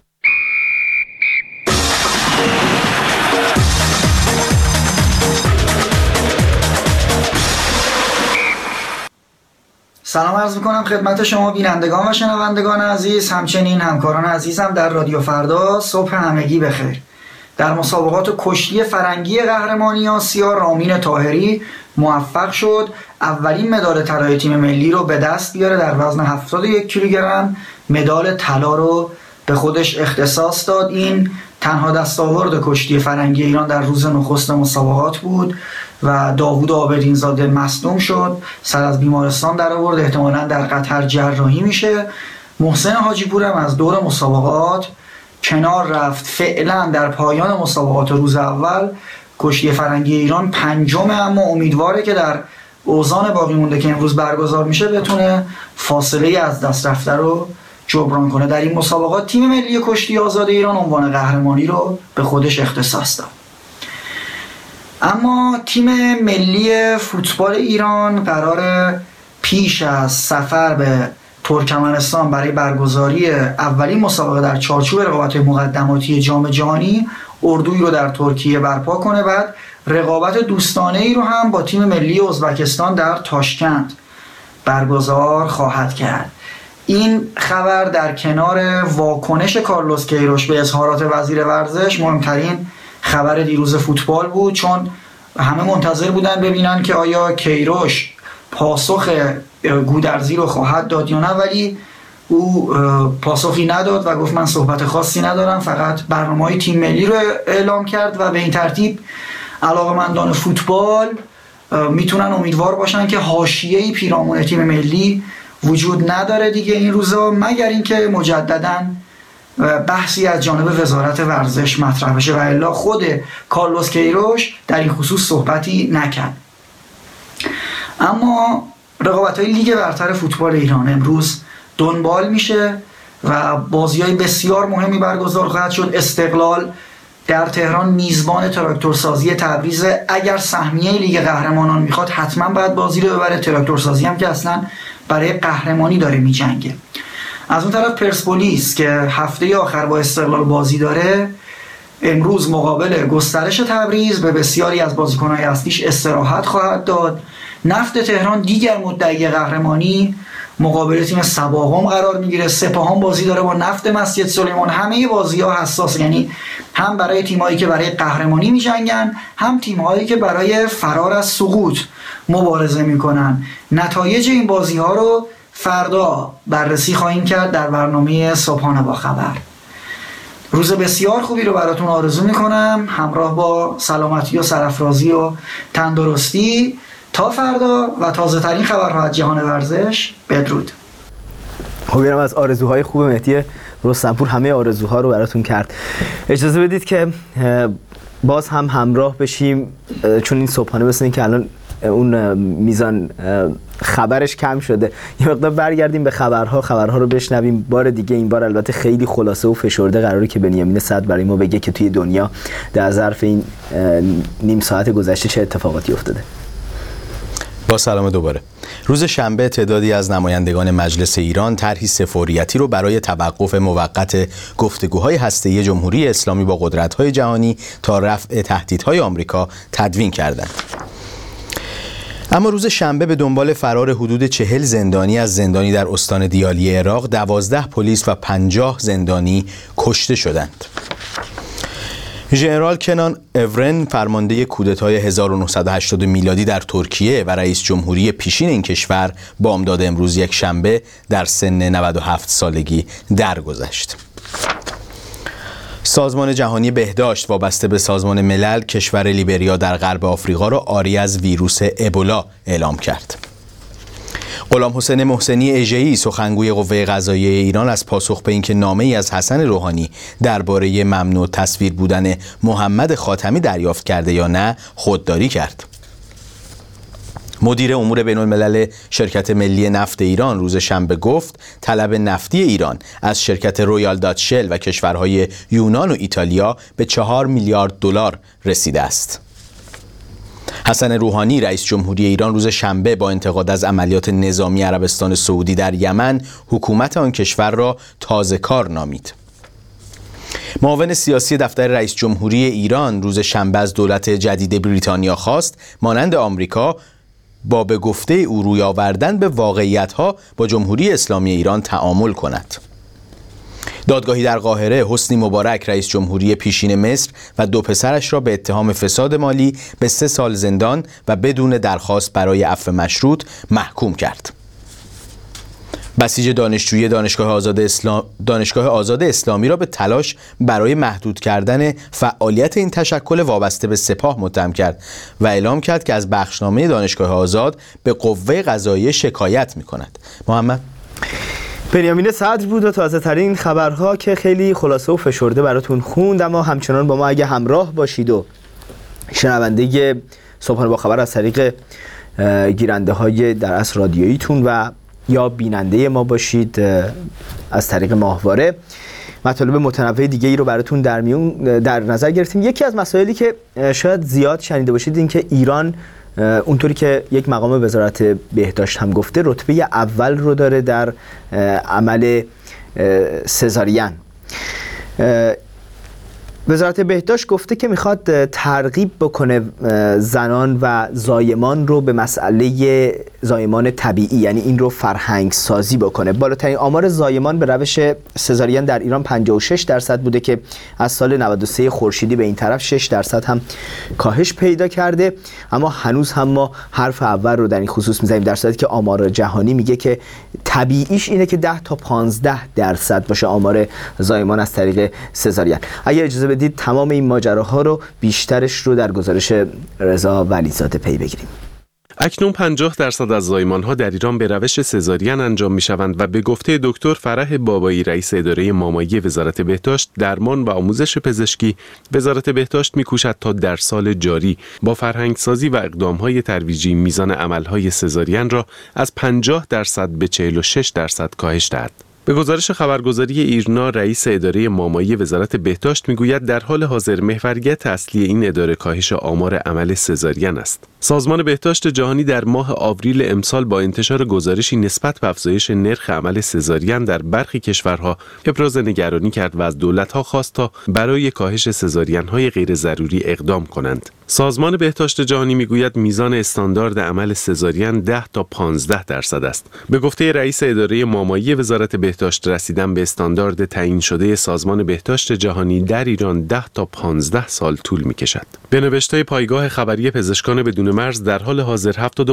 سلام عرض میکنم خدمت شما بینندگان و شنوندگان عزیز، همچنین همکاران عزیزم در رادیو فردا. صبح همگی بخیر. در مسابقات کشتی فرنگی قهرمانی آسیا رامین طاهری موفق شد اولین مدال طلای تیم ملی رو به دست بیاره در وزن 71 کیلوگرم. مدال طلا رو به خودش اختصاص داد. این تنها دستاورد کشتی فرنگی ایران در روز نخست مسابقات بود و داوود عابدین‌زاده مصدوم شد، سر از بیمارستان در آورد، احتمالاً در قطر جراحی میشه. محسن حاجی‌پور هم از دور مسابقات کنار رفت. فعلا در پایان مسابقات روز اول کشتی فرنگی ایران پنجمه، اما امیدواره که در اوزان باقی مونده که امروز برگزار میشه بتونه فاصله از دست رفته رو جبران کنه. در این مسابقات تیم ملی کشتی آزاد ایران عنوان قهرمانی رو به خودش اختصاص داد. اما تیم ملی فوتبال ایران قرار پیش از سفر به ترکمنستان برای برگزاری اولین مسابقه در چارچوب رقابت‌های مقدماتی جام جهانی اردویی رو در ترکیه برپا کنه. بعد رقابت دوستانه‌ای رو هم با تیم ملی ازبکستان در تاشکند برگزار خواهد کرد. این خبر در کنار واکنش کارلوس کیروش به اظهارات وزیر ورزش مهمترین خبر دیروز فوتبال بود، چون همه منتظر بودن ببینن که آیا کیروش پاسخ گودرزی رو خواهد داد یا نه، ولی او پاسخی نداد و گفت من صحبت خاصی ندارم، فقط برنامه‌های تیم ملی رو اعلام کرد و به این ترتیب علاقه‌مندان فوتبال میتونن امیدوار باشن که حاشیه‌ای پیرامون تیم ملی وجود نداره دیگه این روزا، مگر اینکه مجدداً بحثی از جانب وزارت ورزش مطرح بشه و الا خود کارلوس کیروش در این خصوص صحبتی نکرد. اما رقابت‌های لیگ برتر فوتبال ایران امروز دنبال میشه و بازی‌های بسیار مهمی برگزار خواهد شد. استقلال در تهران میزبان تراکتورسازی تبریز. اگر سهمیه لیگ قهرمانان میخواد حتما باید بازی رو ببره. تراکتورسازی هم که اصلا برای قهرمانی داره میجنگه. از اون طرف پرسپولیس که هفته آخر با استقلال بازی داره امروز مقابل گسترش تبریز به بسیاری از بازیکن‌های اصلیش استراحت خواهد داد. نفت تهران دیگر مدعی قهرمانی مقابل تیم سباقم قرار میگیره. سپاهان بازی داره با نفت مسجد سلیمان. همه بازی‌ها حساس، یعنی هم برای تیمایی که برای قهرمانی میجنگن، هم تیم‌هایی که برای فرار از سقوط مبارزه میکنن. نتایج این بازی‌ها رو فردا بررسی خواهیم کرد در برنامه صبحانه با خبر. روز بسیار خوبی رو براتون آرزو میکنم، همراه با سلامتی و سرافرازی و تندرستی. تا فردا و تازه ترین خبرها از جهان ورزش. بدرود. خب اینم از آرزوهای خوب مهدی رستمپور، همه آرزوها رو براتون کرد. اجازه بدید که باز هم همراه بشیم، چون این صبحانه مثل این که الان اون میزان خبرش کم شده، یه مقدار برگردیم به خبرها رو بشنویم. بار دیگه این بار البته خیلی خلاصه و فشرده قراره که بنیامین صدر برای ما بگه که توی دنیا در ظرف این نیم ساعت گذشته چه اتفاقاتی افتاده. با سلام دوباره. روز شنبه تعدادی از نمایندگان مجلس ایران طرحی سفاریتی رو برای توقف موقت گفتگوهای هسته‌ای جمهوری اسلامی با قدرت‌های جهانی تا رفع تهدیدهای آمریکا تدوین کردند. اما روز شنبه به دنبال فرار حدود 40 زندانی از زندانی در استان دیالی عراق 12 پلیس و 50 زندانی کشته شدند. ژنرال کنان اورن فرمانده کودتای 1980 میلادی در ترکیه و رئیس جمهوری پیشین این کشور بامداد امروز یک شنبه در سن 97 سالگی درگذشت. سازمان جهانی بهداشت وابسته به سازمان ملل کشور لیبریا در غرب آفریقا را عاری از ویروس ابولا اعلام کرد. غلام حسین محسنی اژه‌ای سخنگوی قوه قضاییه ایران از پاسخ به اینکه نامه‌ای از حسن روحانی درباره ممنوع تصویر بودن محمد خاتمی دریافت کرده یا نه خودداری کرد. مدیر امور بین‌الملل شرکت ملی نفت ایران روز شنبه گفت طلب نفتی ایران از شرکت رویال داتچ شل و کشورهای یونان و ایتالیا به 4 میلیارد دلار رسیده است. حسن روحانی رئیس جمهوری ایران روز شنبه با انتقاد از عملیات نظامی عربستان سعودی در یمن حکومت آن کشور را تازه‌کار نامید. معاون سیاسی دفتر رئیس جمهوری ایران روز شنبه از دولت جدید بریتانیا خواست مانند آمریکا با به گفته او روی آوردن به واقعیت‌ها با جمهوری اسلامی ایران تعامل کند. دادگاهی در قاهره حسنی مبارک رئیس جمهوری پیشین مصر و 2 پسرش را به اتهام فساد مالی به 3 سال زندان و بدون درخواست برای عفو مشروط محکوم کرد. بسیج دانشجوی دانشگاه آزاد اسلامی را به تلاش برای محدود کردن فعالیت این تشکل وابسته به سپاه متهم کرد و اعلام کرد که از بخشنامه دانشگاه آزاد به قوه قضاییه شکایت می‌کند. محمد بنیامین صدر بود و تازه ترین خبرها که خیلی خلاصه و فشرده براتون خوند، اما همچنان با ما اگه همراه باشید و شنونده صبحانه با خبر از طریق گیرنده های در اصل رادیوییتون و یا بیننده ما باشید از طریق ماهواره، مطالب متنوع دیگه ای رو براتون در نظر گرفتیم. یکی از مسائلی که شاید زیاد شنیده باشید این که ایران اونطوری که یک مقام وزارت بهداشت هم گفته رتبه اول رو داره در عمل سزارین. وزارت بهداشت گفته که میخواد ترغیب بکنه زنان و زایمان رو به مسئله زایمان طبیعی، یعنی این رو فرهنگ سازی بکنه. بالاترین آمار زایمان به روش سزارین در ایران 56% بوده که از سال 93 خورشیدی به این طرف 6% هم کاهش پیدا کرده، اما هنوز هم ما حرف اول رو در این خصوص میزنیم، در صورتی که آمار جهانی میگه که طبیعیش اینه که 10 تا 15% باشه آمار زایمان از طریق سزارین. اگه اجازه بدید تمام این ماجراها رو بیشترش رو در گزارش رضا ولیزاده پی بگیریم. اکنون 50% از زایمان‌ها در ایران به روش سزارین انجام می‌شوند و به گفته دکتر فرح بابایی رئیس اداره مامایی وزارت بهداشت، درمان و آموزش پزشکی، وزارت بهداشت می‌کوشد تا در سال جاری با فرهنگسازی و اقدام‌های ترویجی میزان عمل‌های سزارین را از 50% به 46% کاهش دهد. به گزارش خبرگزاری ایرنا، رئیس اداره مامایی وزارت بهداشت میگوید در حال حاضر محوریت اصلی این اداره کاهش آمار عمل سزارین است. سازمان بهداشت جهانی در ماه آوریل امسال با انتشار گزارشی نسبت به افزایش نرخ عمل سزارین در برخی کشورها ابراز نگرانی کرد و از دولت‌ها خواست تا برای کاهش سزارین‌های غیر ضروری اقدام کنند. سازمان بهداشت جهانی میگوید میزان استاندارد عمل سزارین 10 تا 15% است. به گفته رئیس اداره مامایی وزارت بهداشت، رسیدن به استاندارد تعیین شده سازمان بهداشت جهانی در ایران 10 تا 15 سال طول می‌کشد. به نوشته پایگاه خبری پزشکان بدون مرز، در حال حاضر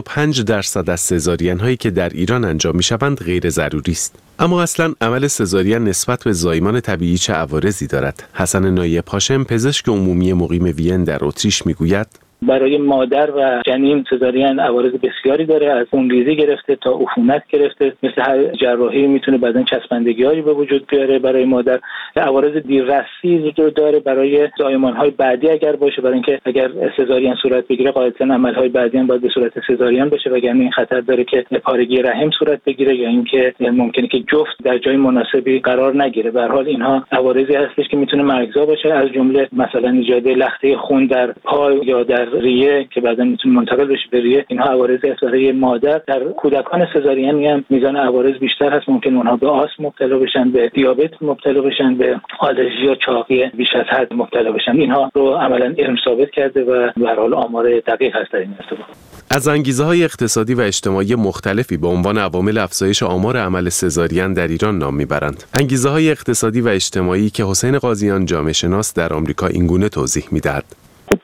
75% از سزارین‌هایی که در ایران انجام می‌شوند غیر ضروری است. اما اصلا عمل سزارین نسبت به زایمان طبیعی چه عوارضی دارد؟ حسن نایب هاشم، پزشک عمومی مقیم وین در اتریش میگوید برای مادر و جنین سزارین عوارض بسیاری داره، از خونریزی گرفته تا عفونت گرفته، مثل هر جراحی میتونه بعداً چسبندگی‌هایی به وجود بیاره برای مادر. عوارض دیررسی رو داره برای زایمان‌های بعدی اگر باشه، برای اینکه اگر سزارین صورت بگیره قاعدتاً عمل‌های بعدی هم باید به صورت سزارین بشه، وگرنه این خطر داره که پارگی رحم صورت بگیره یا اینکه ممکنه که جفت در جای مناسبی قرار نگیره. به هر حال اینها عوارضی هستش که میتونه مرگزا باشه، از جمله مثلا ایجاد لخته خون در پا یا در ریه که بعدا میتونه منتقل بشه به ریه. اینها عوارضی است برای مادر. در کودکان سزارین هم میزان عوارض بیشتر هست، ممکن اونها به آسم مبتلا بشن، به دیابت مبتلا بشن، به آلرژی یا چاقی بیش از حد مبتلا بشن. اینها رو عملاً علم ثابت کرده و به هر حال آمار دقیق هست در این ارتباط. از انگیزه‌های اقتصادی و اجتماعی مختلفی به عنوان عوامل افزایش آمار عمل سزارین در ایران نام میبرند. انگیزه‌های اقتصادی و اجتماعی که حسین قاضیان جامعه شناس در آمریکا اینگونه توضیح میدهد. پزشکان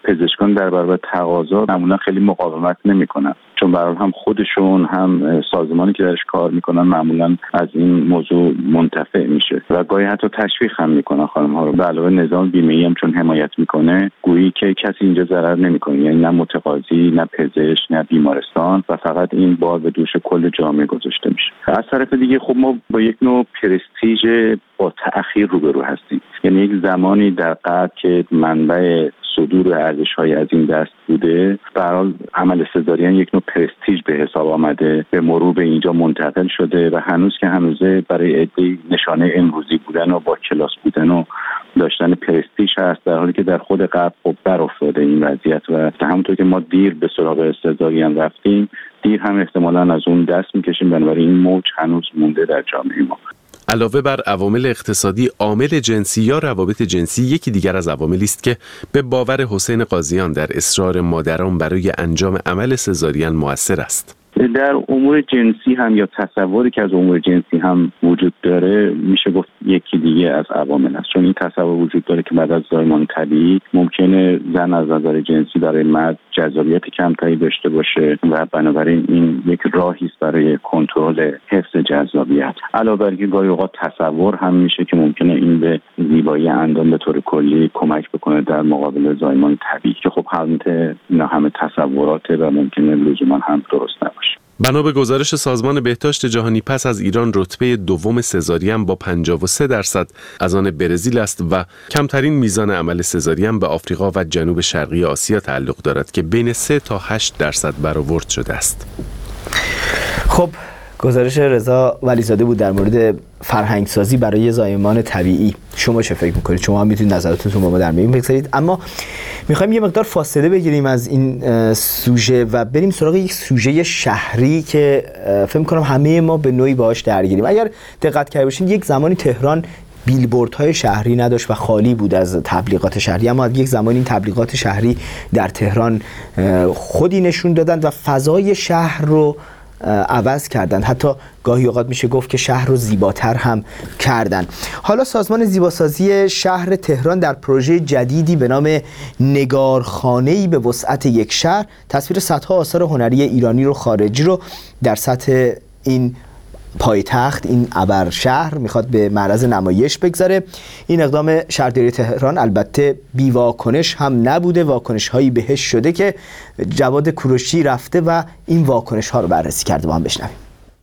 چون در برابر تقاضا معمولا خیلی مقاومت نمیکنن، چون برای هم خودشون هم سازمانی که درش کار میکنن معمولا از این موضوع منتفع میشه و گاهی حتی تشویق هم میکنن خانم ها رو. به علاوه نظام بیمه‌ای هم چون حمایت میکنه، گویی که کسی اینجا ضرر نمیکنه، یعنی نه متقاضی، نه پزشک، نه بیمارستان، و فقط این بار به دوش کل جامعه گذاشته میشه. از طرف دیگه خب ما با یک نوع پرستیژ با تأخیر روبرو هستیم. یعنی یک زمانی در قبل که منبع صدور ارزش‌های از این دست بوده، به هر حال عمل سزارین یک نوع پرستیژ به حساب آمده، به مرور به اینجا منتقل شده و هنوز که هنوزه برای عده‌ای نشانه امروزی بودن و با کلاس بودن و داشتن پرستیژ هست، در حالی که در خود غرب خب بر افتاده این وضعیت و همونطور که ما دیر به سراغ سزارین رفتیم، دیر هم احتمالاً از اون دست می‌کشیم. بنابراین این موج هنوز مونده در جامعه ما. علاوه بر عوامل اقتصادی، عامل جنسی یا روابط جنسی یکی دیگر از عواملی است که به باور حسین قاضیان در اصرار مادران برای انجام عمل سزارین مؤثر است. در امور جنسی هم یا تصوری که از امور جنسی هم وجود داره، میشه گفت یکی دیگه از عوامل است، چون این تصور وجود داره که بعد از زایمان طبیعی ممکنه زن از نظر جنسی برای مرد جذابیت کمتری داشته باشه و بنابراین این یک راهی است برای کنترل حفظ جذابیت. علاوه بر اینکه گاهی اوقات تصور هم میشه که ممکنه این به زیبایی اندام به طور کلی کمک بکنه در مقابل زایمان طبیعی، که خب البته اینا همه تصوراته و ممکنه لزوما هم درست نباشه. بنا به گزارش سازمان بهداشت جهانی، پس از ایران رتبه دوم سزارین با 53% از آن برزیل است و کمترین میزان عمل سزارین به آفریقا و جنوب شرقی آسیا تعلق دارد که بین 3 تا 8% برآورد شده است. خب گزارش رضا ولیزاده بود در مورد فرهنگ سازی برای زایمان طبیعی. شما چه فکر میکنید؟ شما هم میتونید نظراتتون با ما در میون بگذارید، اما میخوایم یه مقدار فاصله بگیریم از این سوژه و بریم سراغ یک سوژه شهری که فکر میکنم همه ما به نوعی باهاش درگیریم. اگر دقت کرده باشین یک زمانی تهران بیلبوردهای شهری نداشت و خالی بود از تبلیغات شهری، اما یک زمانی این تبلیغات شهری در تهران خودی نشون دادند و فضای شهر رو عوض کردن، حتی گاهی اوقات میشه گفت که شهر رو زیباتر هم کردن. حالا سازمان زیباسازی شهر تهران در پروژه جدیدی به نام نگارخانه‌ای به وسعت یک شهر تصویر صدها آثار هنری ایرانی رو خارجی رو در سطح این پایتخت، این ابر شهر میخواد به معرض نمایش بگذاره. این اقدام شهرداری تهران البته بی واکنش هم نبوده، واکنش هایی بهش شده که جواد کوروشی رفته و این واکنش ها رو بررسی کرده. با هم بشنویم.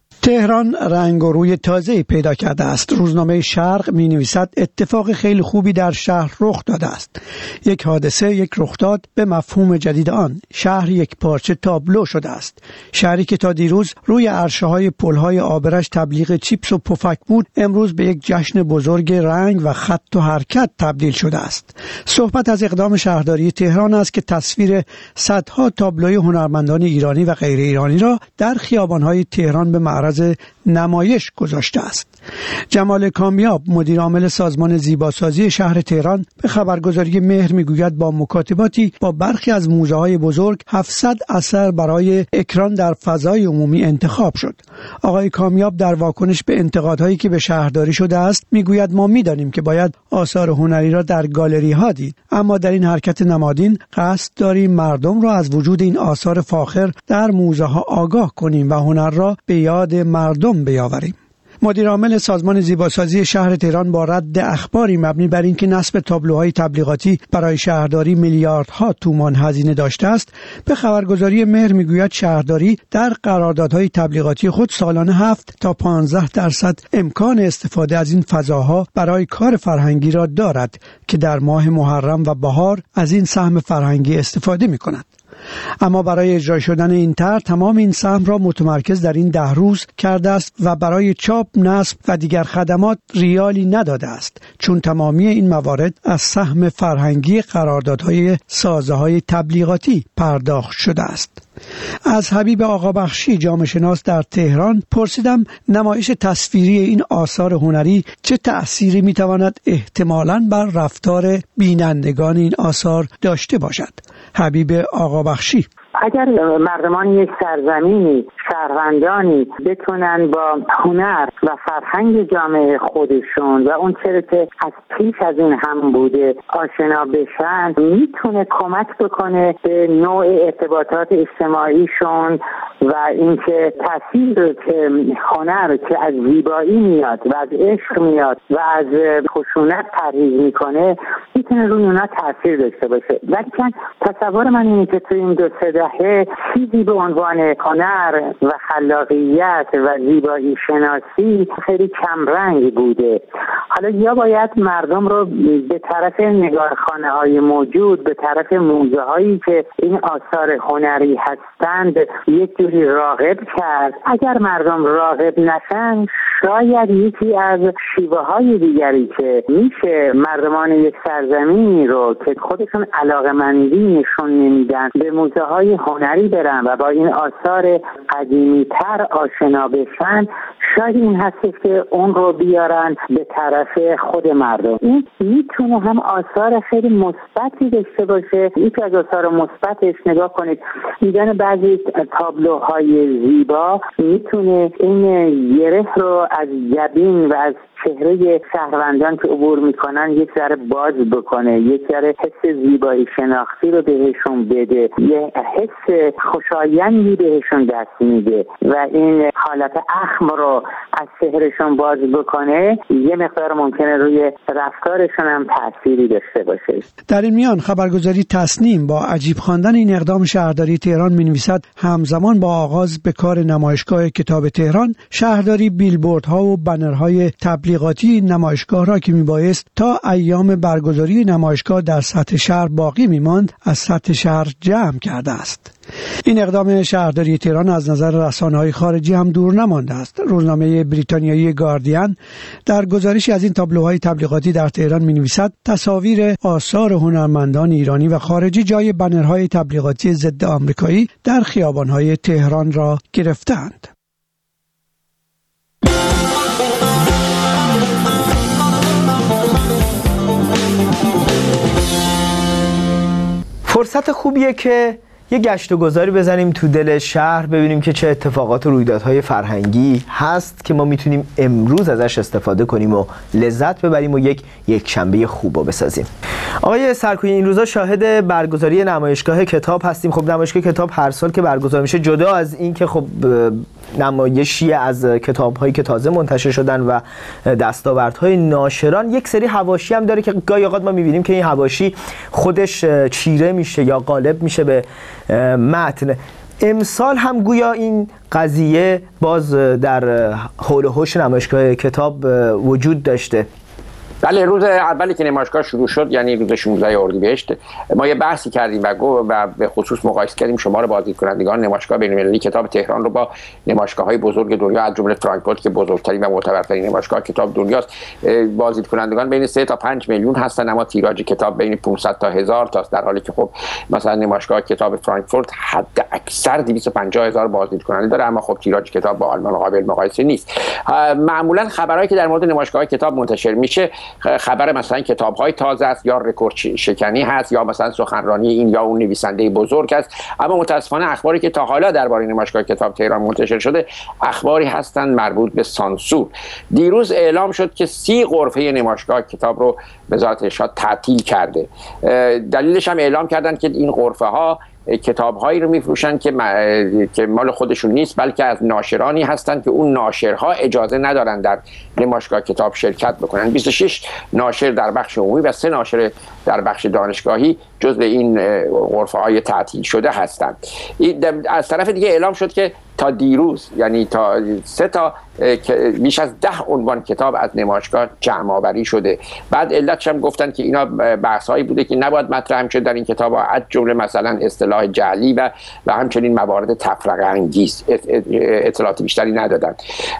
تهران رنگ و روی تازه‌ای پیدا کرده است. روزنامه شرق می‌نویسد اتفاق خیلی خوبی در شهر رخ داده است. یک حادثه، یک رخداد به مفهوم جدید آن. شهر یک پارچه تابلو شده است. شهری که تا دیروز روی عرشه‌های پل‌های آبرش تبلیغ چیپس و پفک بود، امروز به یک جشن بزرگ رنگ و خط و حرکت تبدیل شده است. صحبت از اقدام شهرداری تهران است که تصویر صدها تابلوی هنرمندان ایرانی و غیر ایرانی را در خیابان‌های تهران به معرض نمایش گذاشته است. جمال کامیاب، مدیر عامل سازمان زیباسازی شهر تهران، به خبرگزاری مهر میگوید با مکاتباتی با برخی از موزه‌های بزرگ 700 اثر برای اکران در فضای عمومی انتخاب شد. آقای کامیاب در واکنش به انتقادهایی که به شهرداری شده است میگوید ما میدانیم که باید آثار هنری را در گالری ها دید، اما در این حرکت نمادین قصد داریم مردم را از وجود این آثار فاخر در موزه ها آگاه کنیم و هنر را به یاد مردم بیاوریم. مدیر عامل سازمان زیباسازی شهر تهران با رد اخباری مبنی بر اینکه نصب تابلوهای تبلیغاتی برای شهرداری میلیاردها تومان هزینه داشته است، به خبرگزاری مهر میگوید شهرداری در قراردادهای تبلیغاتی خود سالانه 7 تا 15% امکان استفاده از این فضاها برای کار فرهنگی را دارد که در ماه محرم و بهار از این سهم فرهنگی استفاده می‌کند. اما برای اجرا شدن این طرح تمام این سهم را متمرکز در این 10 روز کرده است و برای چاپ، نصب و دیگر خدمات ریالی نداده است، چون تمامی این موارد از سهم فرهنگی قراردادهای سازه‌های تبلیغاتی پرداخت شده است. از حبیب آقابخشی، جامعه شناس در تهران، پرسیدم نمایش تصویری این آثار هنری چه تأثیری میتواند احتمالاً بر رفتار بینندگان این آثار داشته باشد. حبیب آقابخشی: اگر مردمان یک سرزمینی، شهروندانی بتونن با هنر و فرهنگ جامعه خودشون و اون چیزی که از پیش از این هم بوده آشنا بشن، میتونه کمک بکنه به نوع ارتباطات اجتماعیشون و اینکه تاثیر که هنر که از زیبایی میاد و از عشق میاد و از خشونت پرهیز میکنه میتونه روی اونا تاثیر داشته باشه. ولی تصور من اینه که تو این 2-3 دهه چیزی به عنوان هنر و خلاقیت و زیبایی شناسی خیلی کم رنگ بوده. حالا یا باید مردم رو به طرف نگارخانه های موجود، به طرف موزه هایی که این آثار هنری هستند یک جوری راغب کرد. اگر مردم راغب نشن شاید یکی از شیوه های دیگری که میشه مردمان یک سرزمینی رو که خودشون علاقمندی نشون نمیدن به موزه های هنری برن و با این آثار قدیمی تر آشنا بشن، شاید این هستش که اون رو بیارن به طرف خود مردم. این میتونه هم آثار خیلی مثبتی داشته باشه. یکی از آثار مثبتش نگاه کنید، دیدن بعضی تابلوهای زیبا میتونه این گره رو از جبین و از چهره شهروندان که عبور میکنن یک ذره باز بکنه، یک ذره حس زیبایی شناختی رو بهشون بده، یه حس خوشایندی بهشون دست میده و این حالت اخم رو از چهرهشون باز بکنه. یه مقدار ممکنه روی رفتارشون هم تأثیری داشته باشه. در این میان خبرگزاری تصنیم با عجیب خواندن این اقدام شهرداری تهران می‌نویسد همزمان با آغاز به کار نمایشگاه کتاب تهران، شهرداری بیلبوردها و بنرهای تبلیغاتی نمایشگاه را که میبایست تا ایام برگزاری نمایشگاه در سطح شهر باقی میماند از سطح شهر جمع کرده است. این اقدام شهرداری تهران از نظر رسانه‌های خارجی هم دور نمانده است. روزنامه بریتانیایی گاردین در گزارشی از این تابلوهای تبلیغاتی در تهران می‌نویسد تصاویر آثار هنرمندان ایرانی و خارجی جای بنرهای تبلیغاتی ضد آمریکایی در خیابان‌های تهران را گرفتند. فرصت خوبیه که یه گشت و گذاری بزنیم تو دل شهر، ببینیم که چه اتفاقات و رویدادهای فرهنگی هست که ما میتونیم امروز ازش استفاده کنیم و لذت ببریم و یک شنبه خوب رو بسازیم. آقای سرکویی، این روزا شاهد برگزاری نمایشگاه کتاب هستیم. خب نمایشگاه کتاب هر سال که برگزار میشه، جدا از این که خب نمایشی از کتاب‌هایی که تازه منتشر شدن و دستاوردهای ناشران، یک سری حواشی هم داره که گاهی اوقات ما می‌بینیم که این حواشی خودش چیره میشه یا غالب میشه به متن. امسال هم گویا این قضیه باز در حول و حوش نمایشگاه کتاب وجود داشته. بله، روز اولی که نمایشگاه شروع شد، یعنی روز 16 اردیبهشت، ما یه بحثی کردیم و به خصوص مقایسه کردیم شمار بازدیدکنندگان نمایشگاه بین‌المللی کتاب تهران رو با نمایشگاه‌های بزرگ دنیا، از جمله فرانکفورت که بزرگترین و معتبرترین نمایشگاه کتاب دنیاست. بازدیدکنندگان بین 3 تا 5 میلیون هستن، اما تیراژ کتاب بین 500 تا 1000 تاست، در حالی که خب مثلا نمایشگاه کتاب فرانکفورت حد اکثر 250,000 بازدیدکننده داره، اما خب تیراژ کتاب با آلمان قابل مقایسه نیست. معمولا خبرهایی که در مورد نمایشگاه کتاب منتشر میشه خبر مثلا کتاب‌های تازه است یا رکورد شکنی هست یا مثلا سخنرانی این یا اون نویسنده بزرگ است، اما متاسفانه اخباری که تا حالا درباره نمایشگاه کتاب تهران منتشر شده اخباری هستند مربوط به سانسور. دیروز اعلام شد که 30 غرفه نمایشگاه کتاب رو وزارت ارشاد تعطیل کرده. دلیلش هم اعلام کردن که این غرفه ها کتاب‌هایی رو می‌فروشن که مال خودشون نیست، بلکه از ناشرانی هستند که اون ناشرها اجازه ندارن در نمایشگاه کتاب شرکت بکنن. 26 ناشر در بخش عمومی و 3 ناشر در بخش دانشگاهی جزء این غرفه‌های تعطیل شده هستند. از طرف دیگه اعلام شد که تا دیروز، یعنی تا 3 تا بیش از 10 عنوان کتاب از نمایشگاه جمع آوری شده. بعد علتش هم گفتن که اینا بحث‌هایی بوده که نباید مطرح شد در این کتاب‌ها، از جمله مثلا اصطلاح جعلی و همچنین موارد تفرقه انگیز. اطلاعات بیشتری ندادن.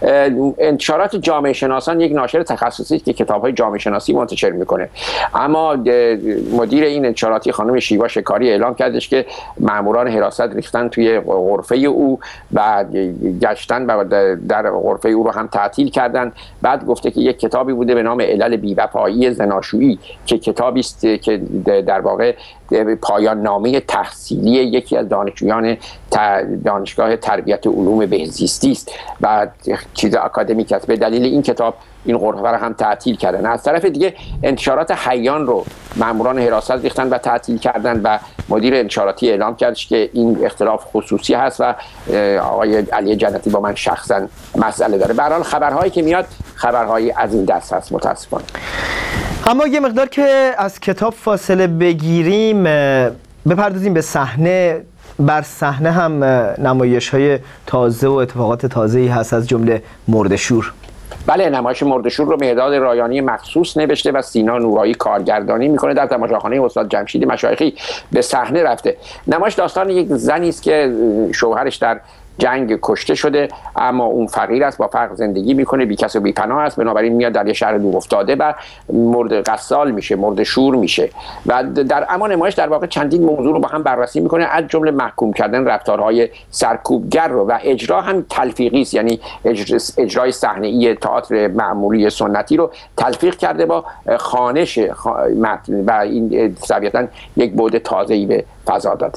انتشارات جامعه شناسان یک ناشر تخصصی است که کتاب‌های جامعه شناسی منتشر میکنه، اما مدیر این انتشاراتی خانم شیوا شکاری اعلام کردش که ماموران حراست ریختن توی غرفه او و گشتن و در غرفه وظیفه او رو هم تعطیل کردن. بعد گفته که یک کتابی بوده به نام علل بی‌وفایی زناشویی که کتابی است که در واقع پایان نامه تحصیلی یکی از دانشجویان دانشگاه تربیت علوم بهزیستی است و چیز آکادمیک است. به دلیل این کتاب این قرعه رو هم تعطیل کردن. از طرف دیگه انتشارات حیان رو ماموران حراست ریختن و تعطیل کردن و مدیر انتشاراتی اعلام کردش که این اختلاف خصوصی هست و آقای علی جنتی با من شخصا مسئله داره. به هر حال خبرهایی که میاد خبرهایی از این دست هست متاسفانه. اما یه مقدار که از کتاب فاصله بگیریم بپردازیم به صحنه. بر صحنه هم نمایش‌های تازه و اتفاقات تازه‌ای هست، از جمله مرده‌شور. بله، نمایش مرده‌شور رو مهداد رایانی مخصوص نوشته و سینا نورایی کارگردانی میکنه. در تماشاخانه استاد جمشید مشایخی به صحنه رفته. نمایش داستان یک زنی است که شوهرش در جنگ کشته شده، اما اون فقیر است، با فقر زندگی میکنه، بی کس و بی پناه است، بنابراین میاد در یه شهر دور افتاده و قصال میشه، مرده‌شور میشه و در اما نمایش در واقع چندین موضوع رو با هم بررسی میکنه، از جمله محکوم کردن رفتارهای سرکوبگر رو و اجرا هم تلفیقی است، یعنی اجرای صحنه‌ای تئاتر معمولی سنتی رو تلفیق کرده با خوانش متن و این طبیعتاً یک بعد تازه‌ای به فضا داده.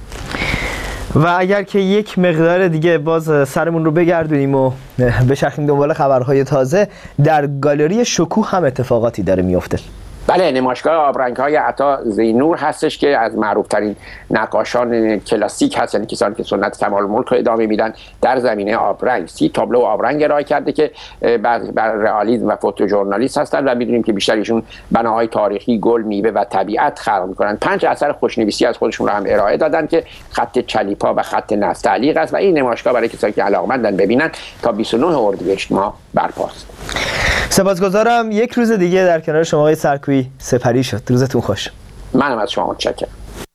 و اگر که یک مقدار دیگه باز سرمون رو بگردونیم و بچرخیم دنبال خبرهای تازه، در گالری شکوه هم اتفاقاتی داره میفته. بله، نمایشگاه آبرنگ‌های عطا زینور هستش که از معروف‌ترین نقاشان کلاسیک هست، یعنی کسانی که سنت کمال الملک رو ادامه میدن در زمینه آبرنگ. 30 تابلو آبرنگ ارائه کرده که بر رئالیسم و فوتوژورنالیست هستن و میدونیم که بیشتر ایشون بناهای تاریخی، گل، میوه و طبیعت خلق میکنن. 5 اثر خوشنویسی از خودشون رو هم ارائه دادن که خط چلیپا و خط نستعلیق است و این نمایشگاه برای کسانی که علاقه‌مندن ببینن تا 29 اردیبهشت ماه برپاست. سپاسگزارم. یک روز دیگه در کنار شما آقای سرکویی سپری شد. روزتون خوش. منم از شما متشکرم.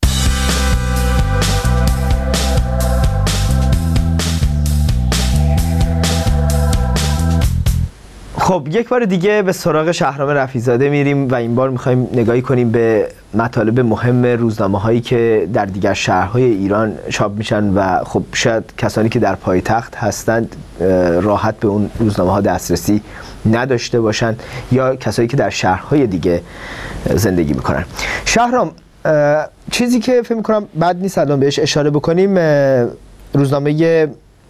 خب یک بار دیگه به سراغ شهرام رفیع‌زاده میریم و این بار میخوایم نگاهی کنیم به مطالب مهم روزنامه‌هایی که در دیگر شهرهای ایران چاپ میشن و خب شاید کسانی که در پایتخت هستند راحت به اون روزنامه‌ها دسترسی نداشته باشن یا کسایی که در شهرهای دیگه زندگی میکنن. شهرام، چیزی که فکر میکنم بد نیست الان بهش اشاره بکنیم، روزنامه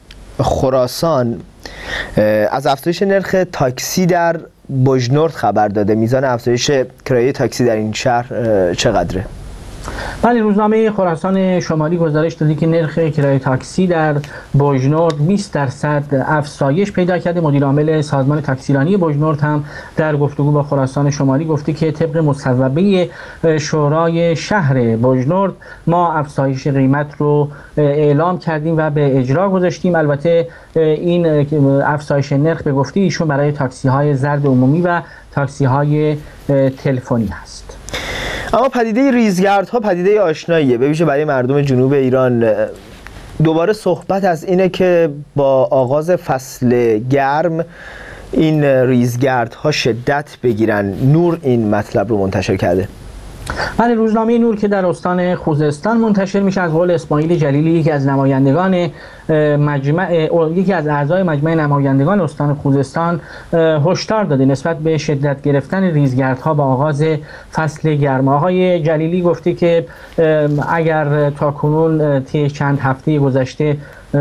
خراسان از افزایش نرخ تاکسی در بوجنورد خبر داده. میزان افزایش کرایه تاکسی در این شهر چقدره؟ بله، روزنامه خراسان شمالی گزارش داده که نرخ کرایه تاکسی در بوجنورد 20% افزایش پیدا کرده. مدیر عامل سازمان تاکسیرانی بوجنورد هم در گفتگو با خراسان شمالی گفته که طبق مصوبه شورای شهر بوجنورد ما افزایش قیمت رو اعلام کردیم و به اجرا گذاشتیم. البته این افزایش نرخ به گفته ایشون برای تاکسی های زرد عمومی و تاکسی های تلفنی هست. اما پدیده ریزگردها پدیده آشناییه، به ویژه برای مردم جنوب ایران. دوباره صحبت از اینه که با آغاز فصل گرم این ریزگردها شدت بگیرن. نور این مطلب رو منتشر کرده. بله، روزنامه نور که در استان خوزستان منتشر میشه از قول اسماعیل جلیلی، یکی از نمایندگان یکی از اعضای مجمع نمایندگان استان خوزستان، هشدار داده نسبت به شدت گرفتن ریزگردها با آغاز فصل گرما. آقای جلیلی گفته که اگر تاکنون طی چند هفته گذشته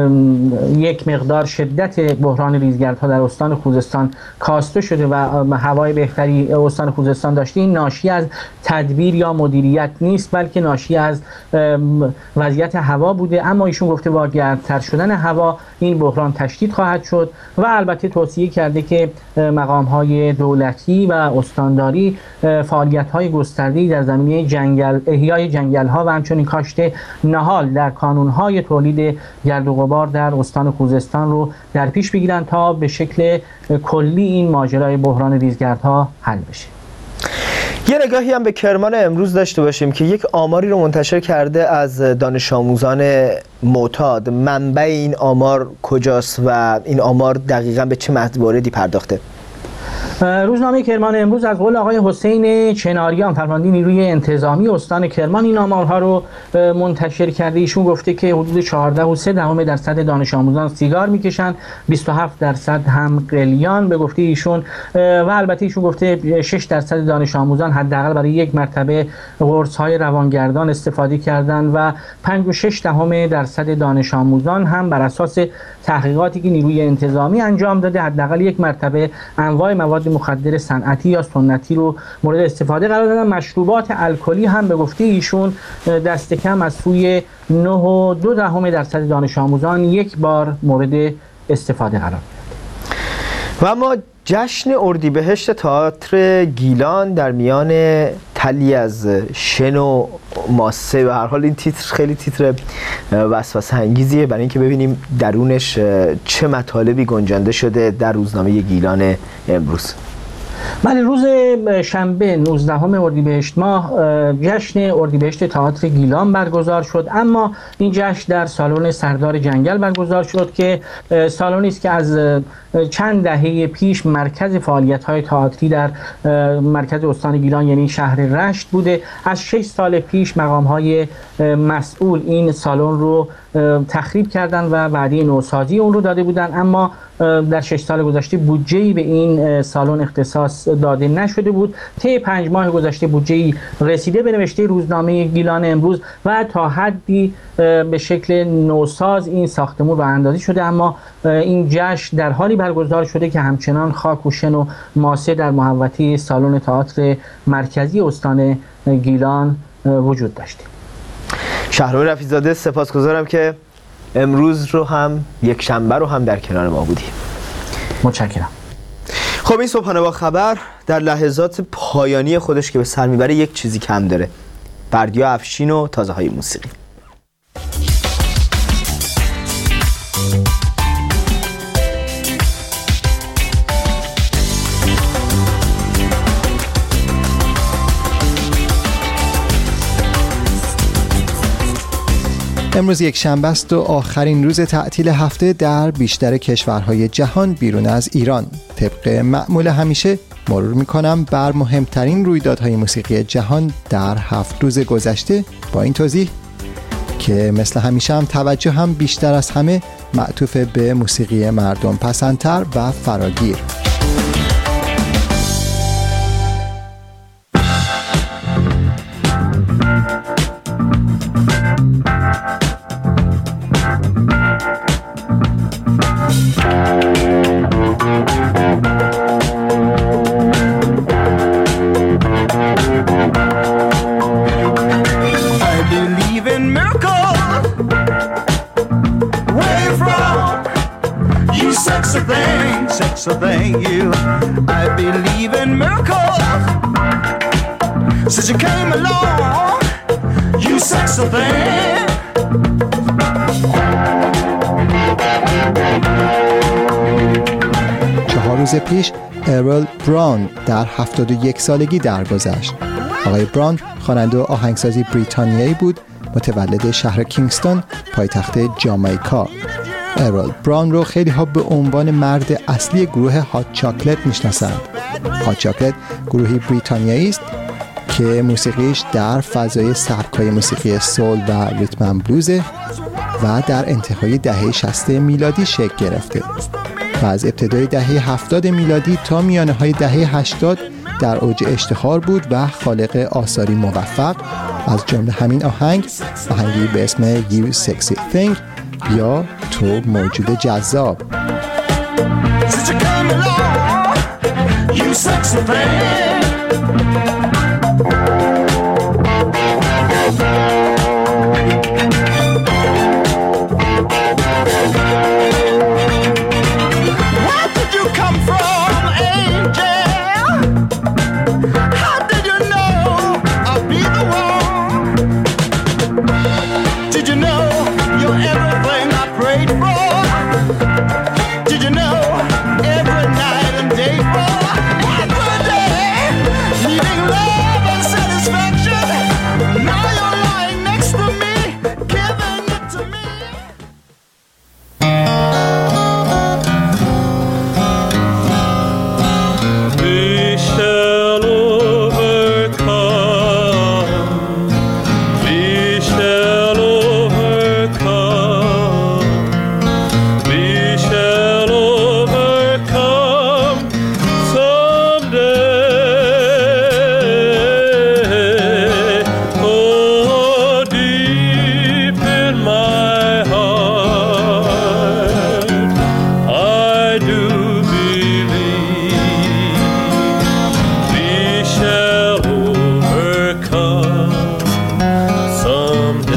یک مقدار شدت بحران ریزگردها در استان خوزستان کاسته شده و هوای بهتری استان خوزستان داشته، این ناشی از تدبیر یا مدیریت نیست بلکه ناشی از وضعیت هوا بوده. اما ایشون گفته با گرمتر شدن هوا این بحران تشدید خواهد شد و البته توصیه کرده که مقام‌های دولتی و استانداری فعالیت‌های گسترده‌ای در زمینه احیای جنگل‌ها و همچنین کاشت نهال در کانون‌های تولید گرد و غبار در استان خوزستان رو در پیش بگیرن تا به شکل کلی این ماجرای بحران ریزگردها حل بشه. یه نگاهی هم به کرمان امروز داشته باشیم که یک آماری رو منتشر کرده از دانش آموزان معتاد. منبع این آمار کجاست و این آمار دقیقاً به چه مواردی پرداخته؟ روزنامه کرمان امروز از قول آقای حسین چناریان فرمانده نیروی انتظامی استان کرمان این آمارها رو منتشر کرده. ایشون گفته که حدود 14.3% دانش آموزان سیگار میکشن، 27% هم قلیان به گفته ایشون، و البته ایشون گفته 6% دانش آموزان حداقل برای یک مرتبه قرص‌های روانگردان استفاده کردن و 5.6% دانش آموزان هم بر اساس تحقیقاتی که نیروی انتظامی انجام داده حداقل یک مرتبه انواع مواد مخدر صنعتی یا سنتی رو مورد استفاده قرار دادن. مشروبات الکلی هم به گفته ایشون دست کم از سوی 9.2% دانش آموزان یک بار مورد استفاده قرار داد. و اما جشن اردیبهشت تئاتر گیلان در میان تلی از شن و ماسه، به هر حال این تیتر خیلی تیتر وسوسه انگیزیه برای اینکه ببینیم درونش چه مطالبی گنجانده شده در روزنامه گیلان امروز. بله، روز شنبه 19 اردیبهشت ماه جشن اردیبهشت تئاتر گیلان برگزار شد، اما این جشن در سالن سردار جنگل برگزار شد که سالنی است که از چند دهه پیش مرکز فعالیت‌های تئاتری در مرکز استان گیلان یعنی شهر رشت بوده. از 6 سال پیش مقام‌های مسئول این سالن رو تخریب کردن و وعده نوسازی اون رو داده بودن، اما در 6 سال گذشته بودجه‌ای به این سالن اختصاص داده نشده بود. طی 5 ماه گذشته بودجه‌ای رسیده به نوشته روزنامه گیلان امروز و تا حدی به شکل نوساز این ساختمان راه اندازی شده، اما این جشن در حالی برگزار شده که همچنان خاک و شن و ماسه در محوطه سالن تئاتر مرکزی استان گیلان وجود داشته. شهرام رفیع‌زاده، سپاسگزارم که امروز رو هم یک شنبه رو هم در کنار ما بودی. متشکرم. خب این صبحانه با خبر در لحظات پایانی خودش که به سر میبره یک چیزی کم داره: بردیا افشین و تازه های موسیقی. امروز یک شنبه است و آخرین روز تعطیل هفته در بیشتر کشورهای جهان بیرون از ایران. طبق معمول همیشه مرور میکنم بر مهمترین رویدادهای موسیقی جهان در 7 روز گذشته، با این توضیح که مثل همیشه هم توجه هم بیشتر از همه معطوف به موسیقی مردم پسندتر و فراگیر. So thank you. I believe in miracles. Since you came along, you sexy thing. 4 روز پیش ارل براون در 71 سالگی درگذشت. آقای براون خواننده و آهنگسازی بریتانیایی بود، متولد شهر کینگستون پایتخت جامائیکا. ارل براون رو خیلی ها به عنوان مرد اصلی گروه هات چاکلت میشناسند. هات چاکلت گروهی بریتانیایی است که موسیقیش در فضای سبک‌های موسیقی سول و ریتم بلوز و در انتهای دهه 60 میلادی شکل گرفته و از ابتدای دهه 70 میلادی تا میانه های دهه 80 در اوج اشتهار بود و خالق آثاری موفق، از جمله همین آهنگی به اسم You Sexy Thing یا تو موجود جذاب.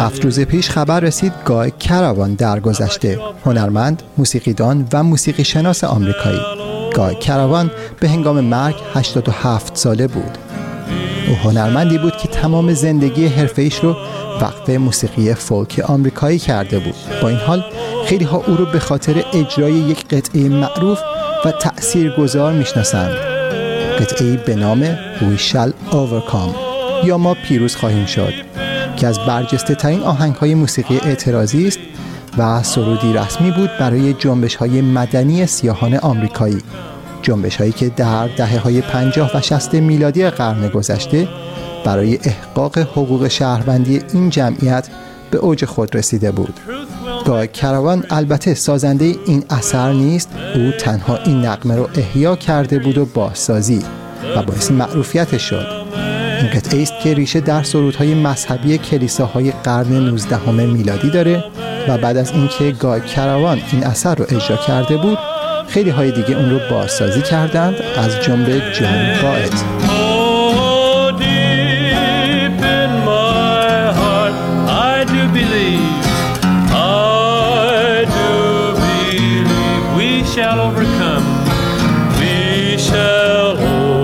7 روز پیش خبر رسید گای کراوان درگذشته، هنرمند، موسیقیدان و موسیقی شناس آمریکایی. گای کراوان به هنگام مرگ 87 ساله بود. او هنرمندی بود که تمام زندگی حرفه‌ایش رو وقف موسیقی فولک آمریکایی کرده بود. با این حال خیلی ها او رو به خاطر اجرای یک قطعه معروف و تأثیرگذار میشناسند. قطعه‌ای به نام We Shall Overcome یا ما پیروز خواهیم شد که از برجسته ترین آهنگ های موسیقی اعتراضی است و سرودی رسمی بود برای جنبش های مدنی سیاهان آمریکایی، جنبش هایی که در دهه‌های 50 و 60 میلادی قرن گذشته برای احقاق حقوق شهروندی این جمعیت به اوج خود رسیده بود. گای کراوان البته سازنده این اثر نیست، او تنها این نغمه رو احیا کرده بود و بازسازی و باعث معروفیتش شد. این قطعه است که ریشه در سرودهای مذهبی کلیساهای قرن 19 میلادی داره و بعد از اینکه گای کراوان این اثر رو اجرا کرده بود، خیلی های دیگه اون رو بازسازی کردند، از جمله جان قائد. Shall overcome, we shall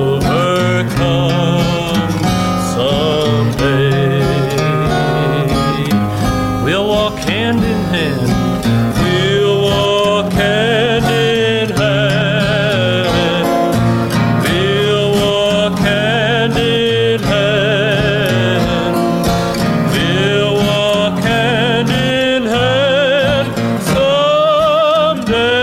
overcome someday. We'll walk hand in hand, we'll walk hand in hand, we'll walk hand in hand, we'll walk hand in hand someday.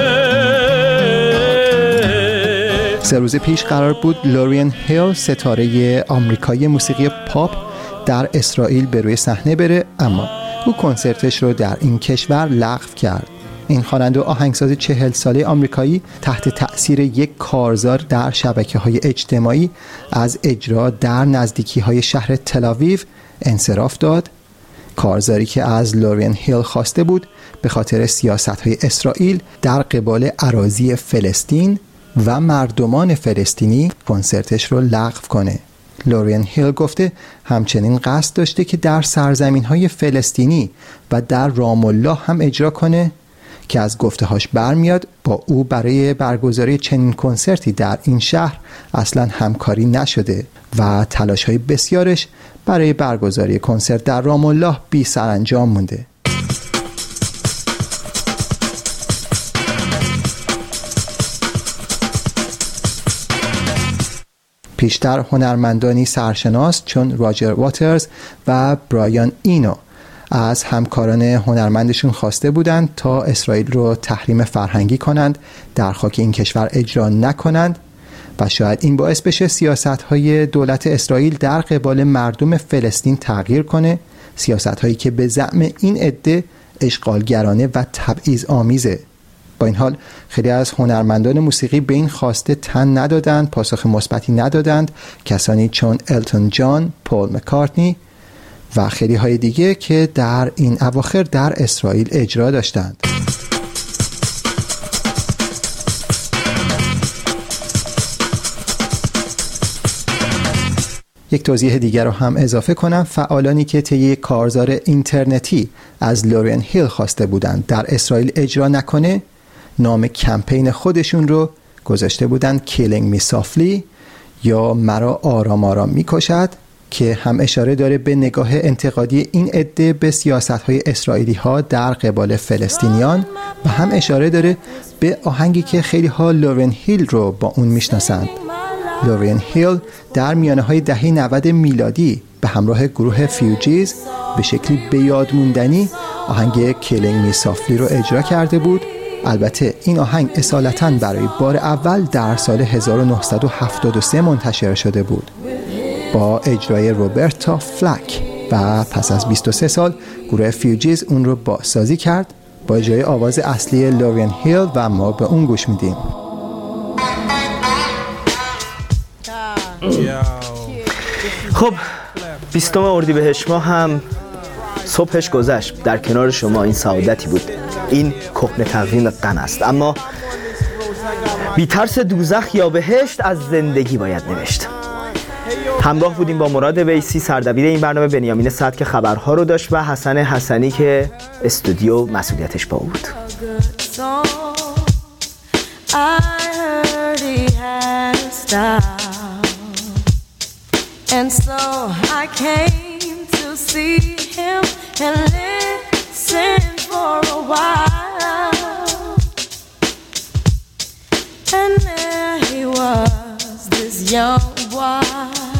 3 روز پیش قرار بود لورین هیل، ستاره آمریکایی موسیقی پاپ، در اسرائیل به روی صحنه بره، اما او کنسرتش رو در این کشور لغو کرد. این خواننده و آهنگساز 40 ساله آمریکایی تحت تأثیر یک کارزار در شبکه‌های اجتماعی از اجرا در نزدیکی‌های شهر تل‌آویو انصراف داد. کارزاری که از لورین هیل خواسته بود به خاطر سیاست‌های اسرائیل در قبال اراضی فلسطین و مردمان فلسطینی کنسرتش رو لغو کنه. لورین هیل گفته همچنین قصد داشته که در سرزمین‌های فلسطینی و در رام الله هم اجرا کنه که از گفته‌هاش برمیاد با او برای برگزاری چنین کنسرتی در این شهر اصلاً همکاری نشده و تلاش‌های بسیارش برای برگزاری کنسرت در رام الله بی سرانجام مونده. پیشتر هنرمندانی سرشناس چون راجر واترز و برایان اینو از همکاران هنرمندشون خواسته بودند تا اسرائیل رو تحریم فرهنگی کنند، در خاک این کشور اجرا نکنند و شاید این باعث بشه سیاست‌های دولت اسرائیل در قبال مردم فلسطین تغییر کنه، سیاست‌هایی که به زعم این عده اشغالگرانه و تبعیض آمیزه. با این حال خیلی از هنرمندان موسیقی به این خواسته تن ندادند، پاسخ مثبتی ندادند، کسانی چون التون جان، پول مکارتنی و خیلی های دیگه که در این اواخر در اسرائیل اجرا داشتند. یک توضیح دیگر رو هم اضافه کنم، فعالانی که طی کارزار اینترنتی از لورین هیل خواسته بودند در اسرائیل اجرا نکنه، نام کمپین خودشون رو گذاشته بودند Killing Me Softly یا مرا آرام آرام میکشد، که هم اشاره داره به نگاه انتقادی این عده به سیاست‌های اسرائیلی ها در قبال فلسطینیان و هم اشاره داره به آهنگی که خیلی ها لورین هیل رو با اون میشناسند. لورین هیل در میانه‌های دهه 90 میلادی به همراه گروه فیوجیز به شکلی بیادموندنی آهنگ Killing Me Softly رو اجرا کرده بود. البته این آهنگ اصالتاً برای بار اول در سال 1973 منتشر شده بود با اجرای روبرتا فلک و پس از 23 سال گروه فیوجیز اون رو بازسازی کرد با اجرای آواز اصلی لورین هیل و ما به اون گوش میدیم. خب 20 اردیبهشت ماه هم صبحش گذشت، در کنار شما این سعادتی بود. این کهنه تقویم غم است، اما بی ترس دوزخ یا بهشت از زندگی باید نوشت. همراه بودیم با مراد ویسی سردبیر این برنامه، بنیامین سعد که خبرها رو داشت و حسن حسنی که استودیو مسئولیتش با او بود. And so I came to see him and listen for a while. And there he was, this young boy.